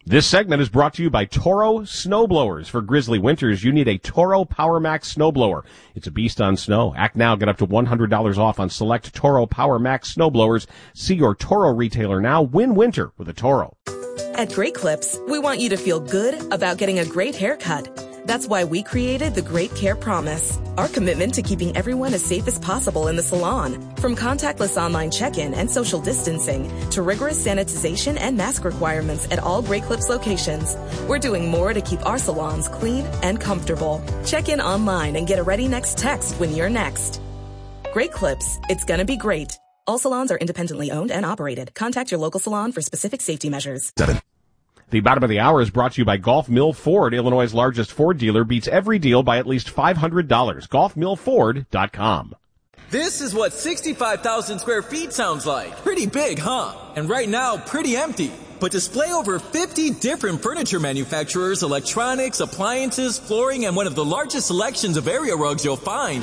This segment is brought to you by Toro Snowblowers. For grizzly winters, you need a Toro PowerMax snowblower. It's a beast on snow. Act now, get up to one hundred dollars off on select Toro PowerMax snowblowers. See your Toro retailer now. Win winter with a Toro. At Great Clips, we want you to feel good about getting a great haircut. That's why we created the Great Care Promise, our commitment to keeping everyone as safe as possible in the salon. From contactless online check-in and social distancing to rigorous sanitization and mask requirements at all Great Clips locations, we're doing more to keep our salons clean and comfortable. Check in online and get a ready next text when you're next. Great Clips, it's gonna be great. All salons are independently owned and operated. Contact your local salon for specific safety measures. Seven. The bottom of the hour is brought to you by Golf Mill Ford. Illinois' largest Ford dealer beats every deal by at least five hundred dollars. golf mill ford dot com. This is what sixty-five thousand square feet sounds like. Pretty big, huh? And right now, pretty empty. But display over fifty different furniture manufacturers, electronics, appliances, flooring, and one of the largest selections of area rugs you'll find.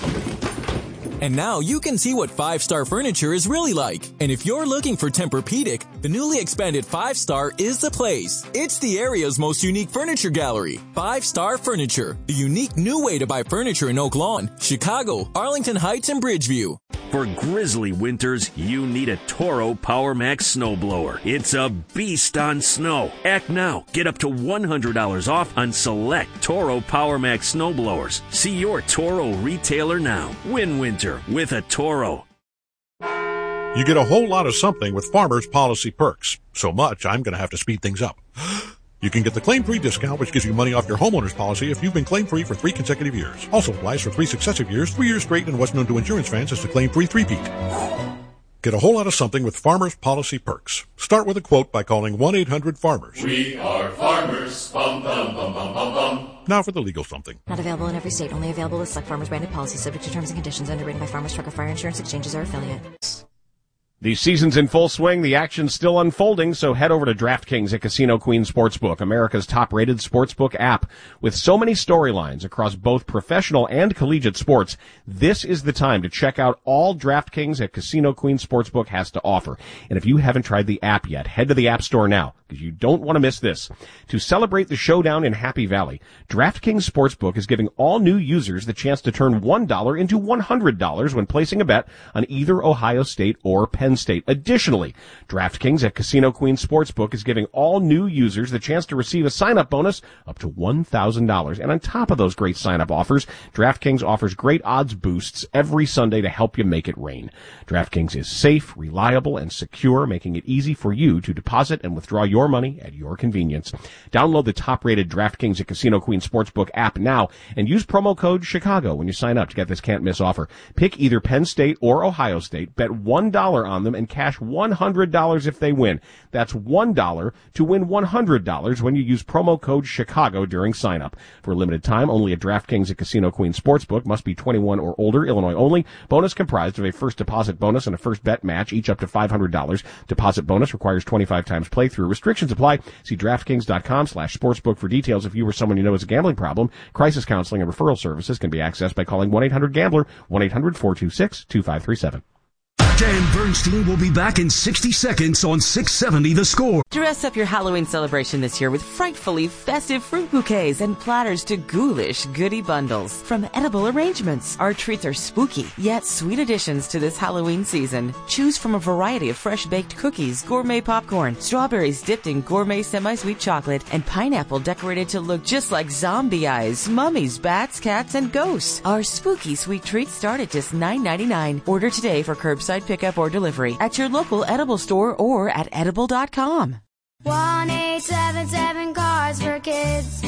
And now you can see what five-star furniture is really like. And if you're looking for Tempur-Pedic, the newly expanded five-star is the place. It's the area's most unique furniture gallery. Five-Star Furniture, the unique new way to buy furniture in Oak Lawn, Chicago, Arlington Heights, and Bridgeview. For grizzly winters, you need a Toro PowerMax snowblower. It's a beast on snow. Act now. Get up to one hundred dollars off on select Toro PowerMax snowblowers. See your Toro retailer now. Win winter with a Toro. You get a whole lot of something with Farmers Policy Perks. So much, I'm going to have to speed things up. You can get the claim-free discount, which gives you money off your homeowner's policy if you've been claim-free for three consecutive years. Also applies for three successive years, three years straight, and what's known to insurance fans as the claim-free three-peat. Get a whole lot of something with Farmers Policy Perks. Start with a quote by calling one eight hundred farmers. We are farmers. Bum, bum, bum, bum, bum, bum. Now for the legal something. Not available in every state. Only available with select Farmers branded policies subject to terms and conditions underwritten by Farmers Truck or Fire Insurance Exchanges or affiliates. The season's in full swing, the action's still unfolding, so head over to DraftKings at Casino Queen Sportsbook, America's top-rated sportsbook app. With so many storylines across both professional and collegiate sports, this is the time to check out all DraftKings at Casino Queen Sportsbook has to offer. And if you haven't tried the app yet, head to the App Store now, because you don't want to miss this. To celebrate the showdown in Happy Valley, DraftKings Sportsbook is giving all new users the chance to turn one dollar into one hundred dollars when placing a bet on either Ohio State or Penn State. Additionally, DraftKings at Casino Queen Sportsbook is giving all new users the chance to receive a sign-up bonus up to one thousand dollars. And on top of those great sign-up offers, DraftKings offers great odds boosts every Sunday to help you make it rain. DraftKings is safe, reliable, and secure, making it easy for you to deposit and withdraw your money at your convenience. Download the top-rated DraftKings at Casino Queen Sportsbook app now and use promo code Chicago when you sign up to get this can't-miss offer. Pick either Penn State or Ohio State, bet one dollar on them, and cash one hundred dollars if they win. That's one dollar to win one hundred dollars when you use promo code Chicago during sign-up. For a limited time, only at DraftKings at Casino Queen Sportsbook. Must be twenty-one or older, Illinois only. Bonus comprised of a first deposit bonus and a first bet match, each up to five hundred dollars. Deposit bonus requires twenty-five times playthrough. Restrictions apply. See DraftKings.com slash sportsbook for details. If you or someone you know has a gambling problem, crisis counseling and referral services can be accessed by calling one eight hundred gambler, one eight hundred four two six two five three seven. Dan Bernstein will be back in sixty seconds on six seventy The Score. Dress up your Halloween celebration this year with frightfully festive fruit bouquets and platters to ghoulish goodie bundles. From edible arrangements, our treats are spooky, yet sweet additions to this Halloween season. Choose from a variety of fresh-baked cookies, gourmet popcorn, strawberries dipped in gourmet semi-sweet chocolate, and pineapple decorated to look just like zombie eyes, mummies, bats, cats, and ghosts. Our spooky sweet treats start at just nine ninety-nine. Order today for curbside pickup or delivery at your local edible store or at edible dot com. one eight seven seven Cards for Kids.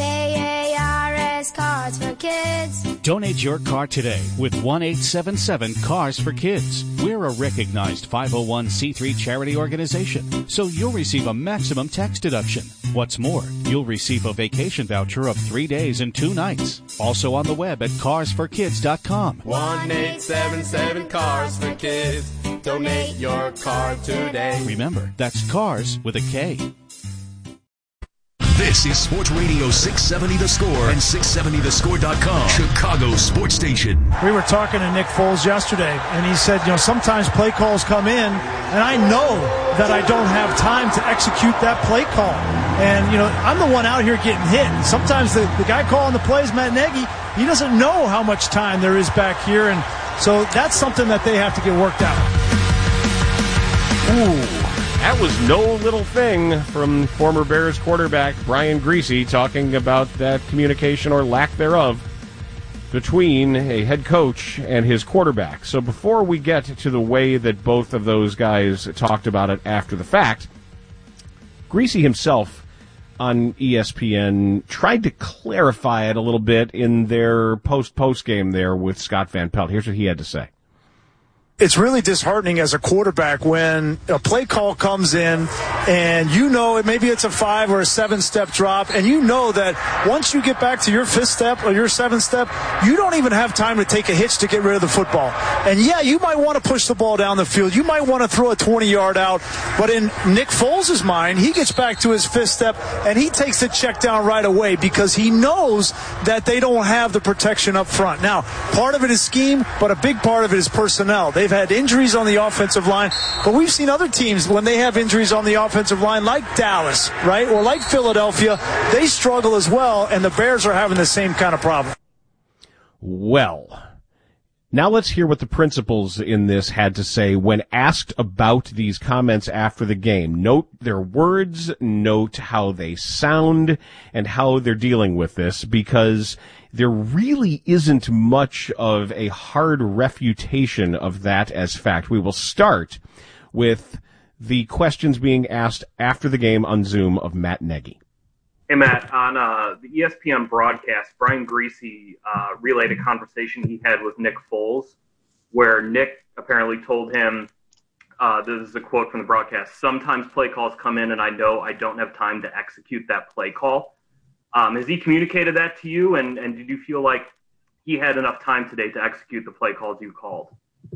K A R S Cards for Kids. Donate your car today with one eight seven seven Cars for Kids. We're a recognized five oh one c three charity organization, so you'll receive a maximum tax deduction. What's more, you'll receive a vacation voucher of three days and two nights. Also on the web at cars for kids dot com. one eight seven seven Cars for Kids. Donate your car today. Remember, that's Cars with a K. This is Sports Radio six seventy The Score and six seventy the score dot com, Chicago Sports Station. We were talking to Nick Foles yesterday, and he said, you know, sometimes play calls come in, and I know that I don't have time to execute that play call. And, you know, I'm the one out here getting hit. And sometimes the, the guy calling the plays, Matt Nagy, he doesn't know how much time there is back here. And so that's something that they have to get worked out. Ooh. That was no little thing from former Bears quarterback Brian Griese talking about that communication or lack thereof between a head coach and his quarterback. So before we get to the way that both of those guys talked about it after the fact, Griese himself on E S P N tried to clarify it a little bit in their post-post game there with Scott Van Pelt. Here's what he had to say. It's really disheartening as a quarterback when a play call comes in and you know it, maybe it's a five or a seven step drop, and you know that once you get back to your fifth step or your seventh step, you don't even have time to take a hitch to get rid of the football. And yeah, you might want to push the ball down the field. You might want to throw a twenty yard out. But in Nick Foles' mind, he gets back to his fifth step and he takes the check down right away because he knows that they don't have the protection up front. Now, part of it is scheme, but a big part of it is personnel. They've had injuries on the offensive line, but we've seen other teams when they have injuries on the offensive line, like Dallas, right, or like Philadelphia, they struggle as well, and the Bears are having the same kind of problem. Well, now let's hear what the principals in this had to say when asked about these comments after the game. Note their words, note how they sound, and how they're dealing with this, because there really isn't much of a hard refutation of that as fact. We will start with the questions being asked after the game on Zoom of Matt Nagy. Hey, Matt, on uh, the E S P N broadcast, Brian Griese uh, relayed a conversation he had with Nick Foles, where Nick apparently told him, uh, this is a quote from the broadcast, sometimes play calls come in and I know I don't have time to execute that play call. Um, has he communicated that to you, and, and did you feel like he had enough time today to execute the play calls you called?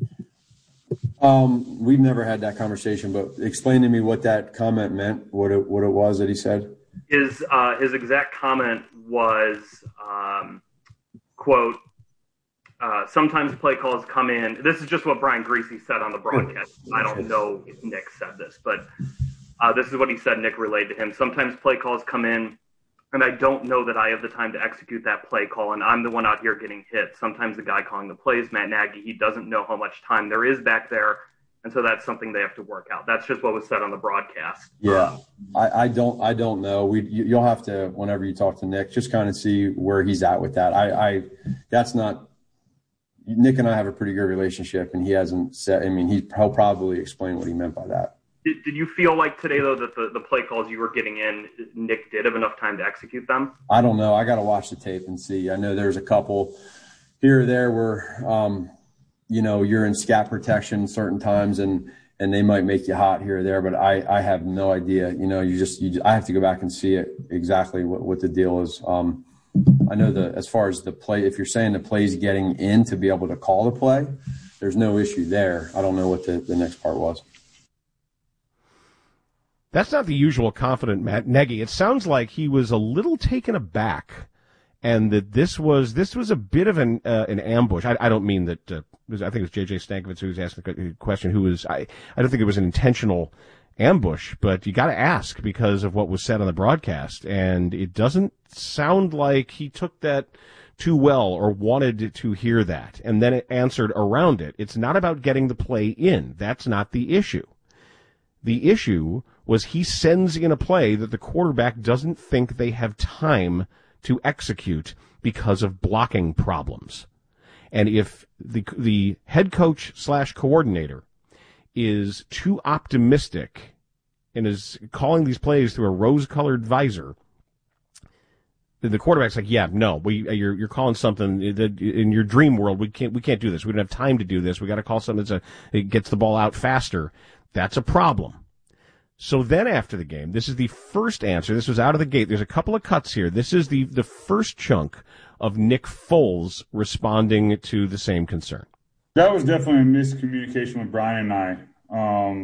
Um, we've never had that conversation, but explain to me what that comment meant, what it, what it was that he said. His uh, his exact comment was, um, quote, uh, sometimes play calls come in. This is just what Brian Griese said on the broadcast. I don't know if Nick said this, but uh, this is what he said. Nick relayed to him. Sometimes play calls come in, and I don't know that I have the time to execute that play call, and I'm the one out here getting hit. Sometimes the guy calling the plays, Matt Nagy, he doesn't know how much time there is back there, and so that's something they have to work out. That's just what was said on the broadcast. Yeah, I, I don't I don't know. We you, You'll have to, whenever you talk to Nick, just kind of see where he's at with that. I, I that's not – Nick and I have a pretty good relationship, and he hasn't said – I mean, he, he'll probably explain what he meant by that. Did, did you feel like today, though, that the, the play calls you were getting in, Nick did have enough time to execute them? I don't know. I got to watch the tape and see. I know there's a couple here or there where, um, you know, you're in scat protection certain times and, and they might make you hot here or there, but I, I have no idea. You know, you just, you, I have to go back and see it exactly what, what the deal is. Um, I know the, as far as the play, if you're saying the play's getting in to be able to call the play, there's no issue there. I don't know what the, the next part was. That's not the usual confident Matt Nagy. It sounds like he was a little taken aback, and that this was this was a bit of an uh, an ambush. I, I don't mean that. Uh, it was, I think it was J J Stankovitz who was asking the question. Who was I? I don't think it was an intentional ambush, but you got to ask because of what was said on the broadcast, and it doesn't sound like he took that too well or wanted to hear that, and then it answered around it. It's not about getting the play in. That's not the issue. The issue was he sends in a play that the quarterback doesn't think they have time to execute because of blocking problems. And if the the head coach slash coordinator is too optimistic and is calling these plays through a rose-colored visor, then the quarterback's like, yeah, no, we you're you're calling something that in your dream world we can't we can't do this. We don't have time to do this. We got to call something that's a, it gets the ball out faster. That's a problem. So then after the game, this is the first answer. This was out of the gate. There's a couple of cuts here. This is the, the first chunk of Nick Foles responding to the same concern. That was definitely a miscommunication with Brian and I. Um,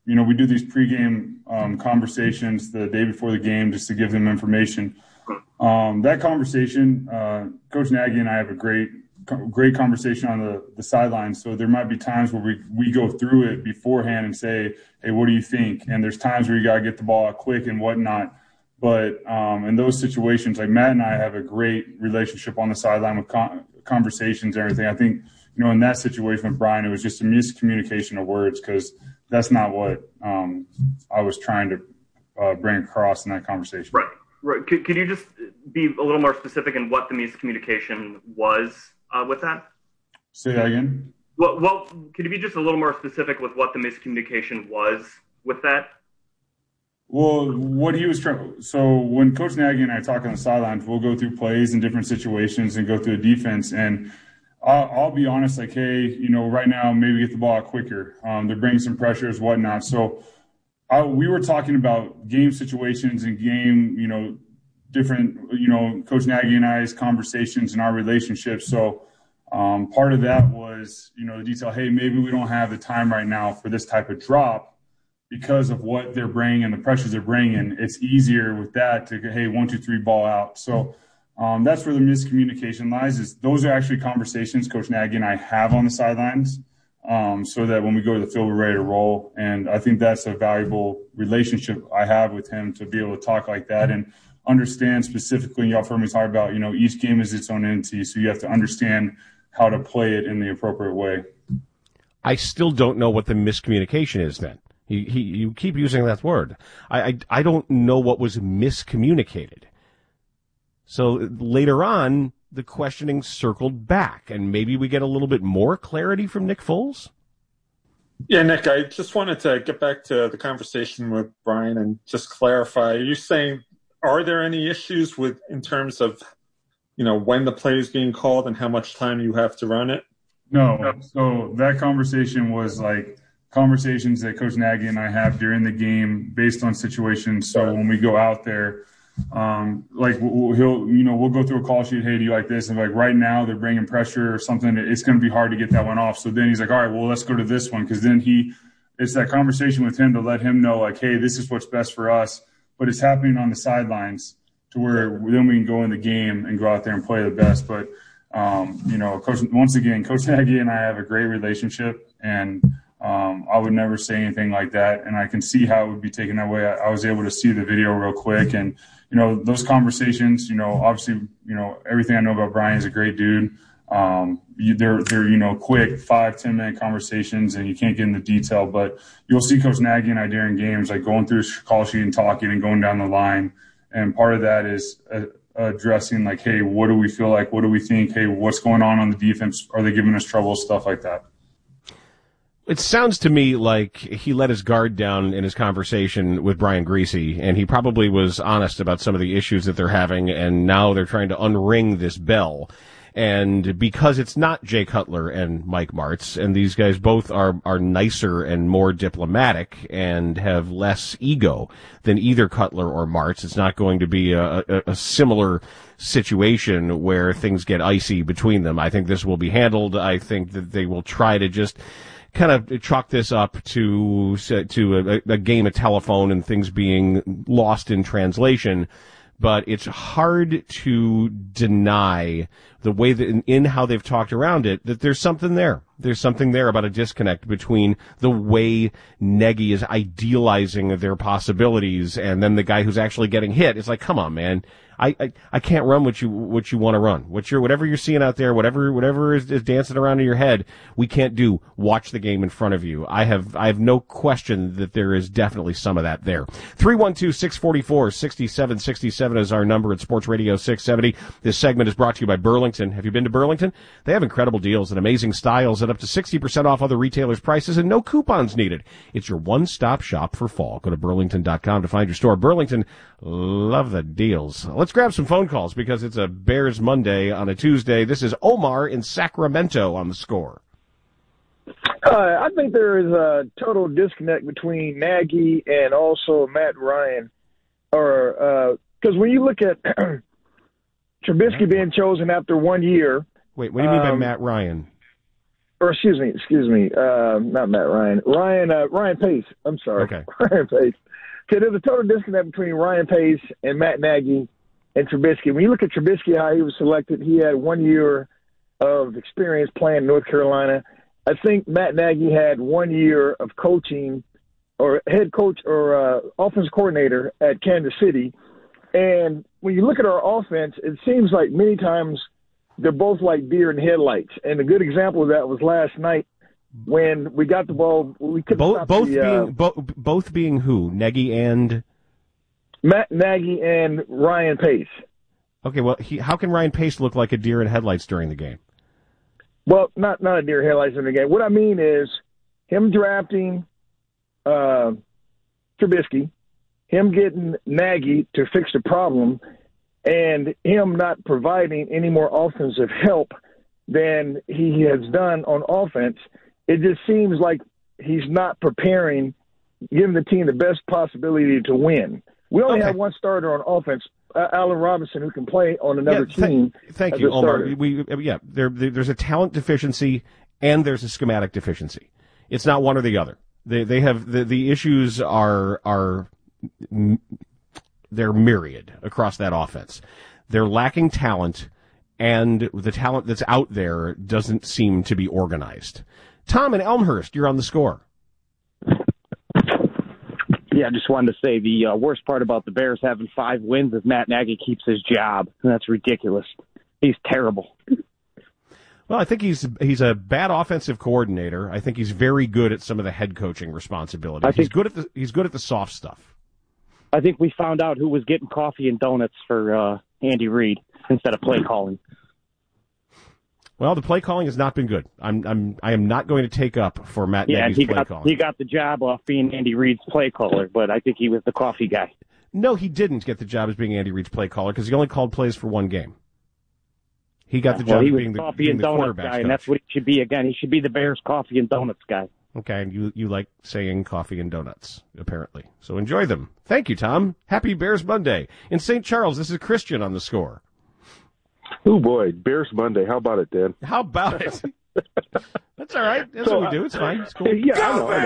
you know, we do these pregame um, conversations the day before the game just to give them information. Um, that conversation, uh, Coach Nagy and I have a great, great conversation on the, the sidelines. So there might be times where we, we go through it beforehand and say, hey, what do you think? And there's times where you got to get the ball out quick and whatnot. But um, in those situations, like Matt and I have a great relationship on the sideline with con- conversations and everything. I think, you know, in that situation with Brian, it was just a miscommunication of words because that's not what um, I was trying to uh, bring across in that conversation. Right. Right. Could, could you just be a little more specific in what the miscommunication was uh, with that? Say that again. Well, well, could you be just a little more specific with what the miscommunication was with that? Well, what he was trying. So when Coach Nagy and I talk on the sidelines, we'll go through plays in different situations and go through the defense. And I'll, I'll be honest, like, hey, you know, right now maybe get the ball out quicker. Um, they're bringing some pressures, whatnot. So I, we were talking about game situations and game, you know, different, you know, Coach Nagy and I's conversations and our relationships. So um, part of that was, you know, the detail, hey, maybe we don't have the time right now for this type of drop because of what they're bringing and the pressures they're bringing. It's easier with that to, hey, one, two, three, ball out. So um, that's where the miscommunication lies. Is those are actually conversations Coach Nagy and I have on the sidelines. Um, so that when we go to the field, we're ready to roll. And I think that's a valuable relationship I have with him to be able to talk like that and understand specifically, y'all heard me talk about, you know, each game is its own entity. So you have to understand how to play it in the appropriate way. I still don't know what the miscommunication is then. He, he, you keep using that word. I, I, I don't know what was miscommunicated. So later on, the questioning circled back, and maybe we get a little bit more clarity from Nick Foles? Yeah, Nick, I just wanted to get back to the conversation with Brian and just clarify. Are you saying, are there any issues with in terms of, you know, when the play is being called and how much time you have to run it? No. So that conversation was like conversations that Coach Nagy and I have during the game based on situations. So when we go out there, Um, like he'll, you know, we'll go through a call sheet. Hey, do you like this? And like right now they're bringing pressure or something. It's going to be hard to get that one off. So then he's like, all right, well, let's go to this one. Cause then he, it's that conversation with him to let him know like, hey, this is what's best for us, but it's happening on the sidelines to where then we can go in the game and go out there and play the best. But, um, you know, coach, once again, Coach Nagy and I have a great relationship, and Um, I would never say anything like that, and I can see how it would be taken that way. I, I was able to see the video real quick, and, you know, those conversations, you know, obviously, you know, everything I know about Brian is a great dude. Um, you, they're, they're, you know, quick five, ten minute conversations, and you can't get into detail, but you'll see Coach Nagy and I during games, like going through his call sheet and talking and going down the line. And part of that is uh, addressing like, hey, what do we feel like? What do we think? Hey, what's going on on the defense? Are they giving us trouble? Stuff like that. It sounds to me like he let his guard down in his conversation with Brian Griese, and he probably was honest about some of the issues that they're having, and now they're trying to unring this bell. And because it's not Jay Cutler and Mike Martz, and these guys both are, are nicer and more diplomatic and have less ego than either Cutler or Martz, it's not going to be a, a, a similar situation where things get icy between them. I think this will be handled. I think that they will try to just kind of chalk this up to to a, a game of telephone and things being lost in translation. But it's hard to deny the way that in, in how they've talked around it, that there's something there. There's something there about a disconnect between the way Nagy is idealizing their possibilities and then the guy who's actually getting hit. It's like, come on, man. I, I, I can't run what you what you want to run. What you're, whatever you're seeing out there, whatever whatever is, is dancing around in your head, we can't do. Watch the game in front of you. I have I have no question that there is definitely some of that there. three one two, six four four, six seven six seven is our number at Sports Radio six seventy. This segment is brought to you by Burlington. Have you been to Burlington? They have incredible deals and amazing styles at up to sixty percent off other retailers' prices and no coupons needed. It's your one-stop shop for fall. Go to burlington dot com to find your store. Burlington, love the deals. Let's grab some phone calls because it's a Bears Monday on a Tuesday. This is Omar in Sacramento on the Score. Uh, I think there is a total disconnect between Nagy and also Matt Ryan. Or because uh, when you look at Trubisky being chosen after one year. Wait, what do you mean um, by Matt Ryan? or excuse me, excuse me, uh, not Matt Ryan, Ryan, uh, Ryan Pace. I'm sorry, Okay. Ryan Pace. Okay, there's a total disconnect between Ryan Pace and Matt Nagy and Trubisky. When you look at Trubisky, how he was selected, he had one year of experience playing in North Carolina. I think Matt Nagy had one year of coaching or head coach or uh, offensive coordinator at Kansas City. And when you look at our offense, it seems like many times they're both like deer in headlights. And a good example of that was last night when we got the ball. We couldn't Both, stop both the, being uh, bo- both being who? Nagy and Matt Nagy and Ryan Pace. Okay, well, he, how can Ryan Pace look like a deer in headlights during the game? Well, not not a deer in headlights in the game. What I mean is him drafting uh, Trubisky, him getting Nagy to fix the problem, and him not providing any more offensive help than he has done on offense. It just seems like he's not preparing, giving the team the best possibility to win. We only Okay. have one starter on offense, uh, Allen Robinson, who can play on another Yeah, th- team. Thank as you, a Omar. starter. We, yeah, there, there, there's a talent deficiency and there's a schematic deficiency. It's not one or the other. They, they have the, the issues are are they're myriad across that offense. They're lacking talent, and the talent that's out there doesn't seem to be organized. Tom in Elmhurst, you're on the Score. Yeah, I just wanted to say the uh, worst part about the Bears having five wins is Matt Nagy keeps his job. That's ridiculous. He's terrible. Well, I think he's he's a bad offensive coordinator. I think he's very good at some of the head coaching responsibilities. I think- he's good at the he's good at the soft stuff. I think we found out who was getting coffee and donuts for uh, Andy Reid instead of play calling. Well, the play calling has not been good. I'm I'm I am not going to take up for Matt Yeah, and Nagy's he play got calling. he got the job off being Andy Reid's play caller, but I think he was the coffee guy. No, he didn't get the job as being Andy Reid's play caller because he only called plays for one game. He got the well, job he as was being the, coffee being and the donuts quarterback guy, and that's what he should be again. He should be the Bears coffee and donuts guy. Okay, and you, you like saying coffee and donuts, apparently. So enjoy them. Thank you, Tom. Happy Bears Monday. In Saint Charles, this is Christian on the Score. Oh, boy. Bears Monday. How about it, Dan? How about it? That's all right. That's So, what we do. It's fine. It's cool. Yeah, I know,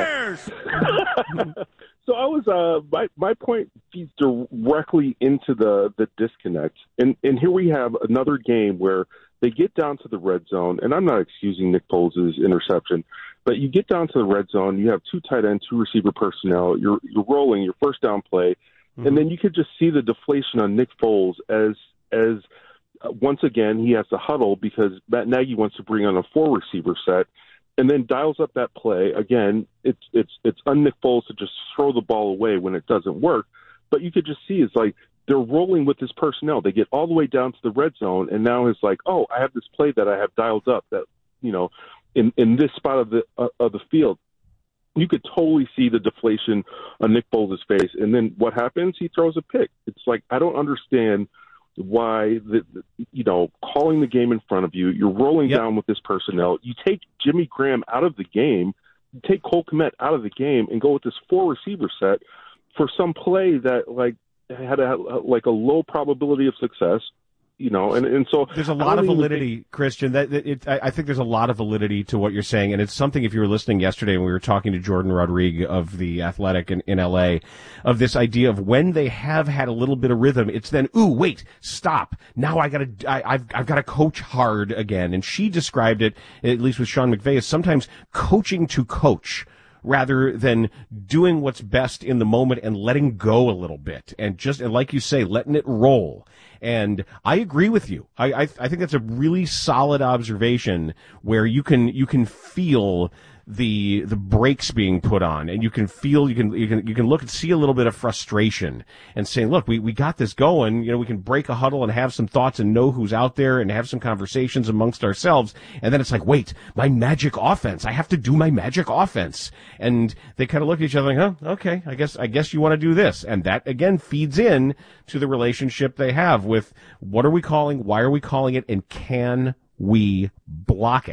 I know. So I was, uh, my, my point feeds directly into the, the disconnect. And, and here we have another game where they get down to the red zone, and I'm not excusing Nick Foles' interception, but you get down to the red zone, you have two tight end, two receiver personnel, you're, you're rolling your first down play, mm-hmm. and then you could just see the deflation on Nick Foles as, as uh, once again, he has to huddle because Matt Nagy wants to bring on a four receiver set, and then dials up that play. Again, it's it's it's on Nick Foles to just throw the ball away when it doesn't work. But you could just see it's like they're rolling with this personnel. They get all the way down to the red zone, and now it's like, oh, I have this play that I have dialed up that, you know, in, in this spot of the uh, of the field. You could totally see the deflation on Nick Foles' face. And then what happens? He throws a pick. It's like, I don't understand why, the, the you know, calling the game in front of you, you're rolling yep. down with this personnel. You take Jimmy Graham out of the game, you take Cole Kmet out of the game, and go with this four receiver set for some play that, like, had a like a low probability of success. You know, and, and so there's a lot of validity, think... Christian. That, that it, I, I think there's a lot of validity to what you're saying, and it's something. If you were listening yesterday when we were talking to Jordan Rodriguez of the Athletic in, in L A, of this idea of when they have had a little bit of rhythm, it's then, ooh, wait, stop. Now I got to, I've I've got to coach hard again. And she described it, at least with Sean McVay, as sometimes coaching to coach, rather than doing what's best in the moment and letting go a little bit, and just, and like you say, letting it roll. And I agree with you. I, I, I think that's a really solid observation where you can, you can feel the, the brakes being put on, and you can feel, you can, you can, you can look and see a little bit of frustration and saying, look, we, we got this going. You know, we can break a huddle and have some thoughts and know who's out there and have some conversations amongst ourselves. And then it's like, wait, my magic offense. I have to do my magic offense. And they kind of look at each other like, huh, okay, I guess, I guess you want to do this. And that again feeds in to the relationship they have with what are we calling? Why are we calling it? And can we block it?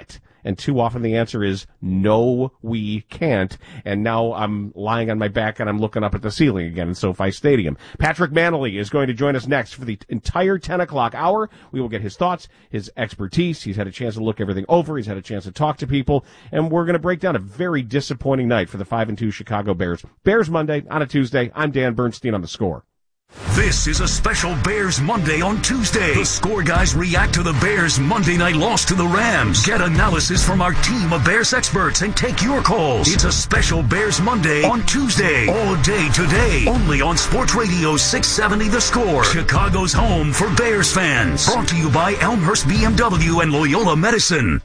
And too often the answer is, no, we can't. And now I'm lying on my back and I'm looking up at the ceiling again in SoFi Stadium. Patrick Manley is going to join us next for the entire ten o'clock hour. We will get his thoughts, his expertise. He's had a chance to look everything over. He's had a chance to talk to people. And we're going to break down a very disappointing night for the five and two Chicago Bears. Bears Monday on a Tuesday. I'm Dan Bernstein on The Score. This is a special Bears Monday on Tuesday. The Score guys react to the Bears' Monday night loss to the Rams. Get analysis from our team of Bears experts and take your calls. It's a special Bears Monday on Tuesday. All day today. Only on Sports Radio six seventy The Score. Chicago's home for Bears fans. Brought to you by Elmhurst B M W and Loyola Medicine.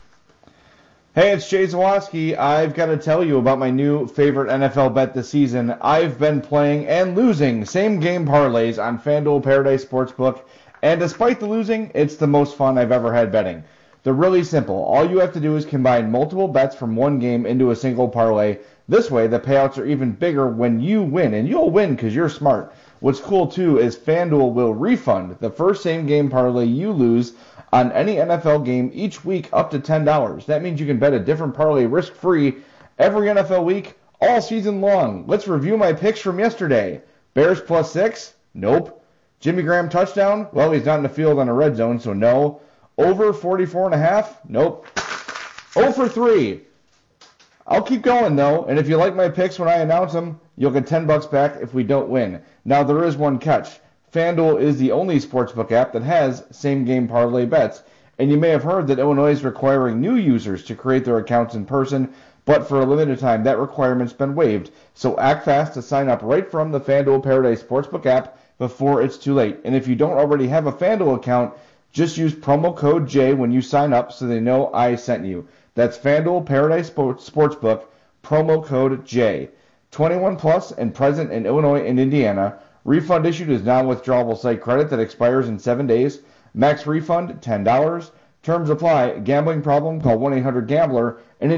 Hey, it's Jay Zawoski. I've got to tell you about my new favorite N F L bet this season. I've been playing and losing same-game parlays on FanDuel Paradise Sportsbook, and despite the losing, it's the most fun I've ever had betting. They're really simple. All you have to do is combine multiple bets from one game into a single parlay. This way, the payouts are even bigger when you win, and you'll win because you're smart. What's cool, too, is FanDuel will refund the first same-game parlay you lose on any N F L game each week up to ten dollars. That means you can bet a different parlay risk-free every N F L week, all season long. Let's review my picks from yesterday. Bears plus six? Nope. Jimmy Graham touchdown? Well, he's not in the field on a red zone, so no. Over forty-four and a half? Nope. oh for three. I'll keep going, though, and if you like my picks when I announce them, you'll get ten bucks back if we don't win. Now, there is one catch. FanDuel is the only sportsbook app that has same-game parlay bets, and you may have heard that Illinois is requiring new users to create their accounts in person, but for a limited time, that requirement's been waived. So act fast to sign up right from the FanDuel Paradise Sportsbook app before it's too late. And if you don't already have a FanDuel account, just use promo code J when you sign up so they know I sent you. That's FanDuel Paradise Sportsbook, promo code J. twenty-one plus and present in Illinois and Indiana. Refund issued is non-withdrawable site credit that expires in seven days. Max refund, ten dollars. Terms apply. Gambling problem? Call one eight hundred gambler. And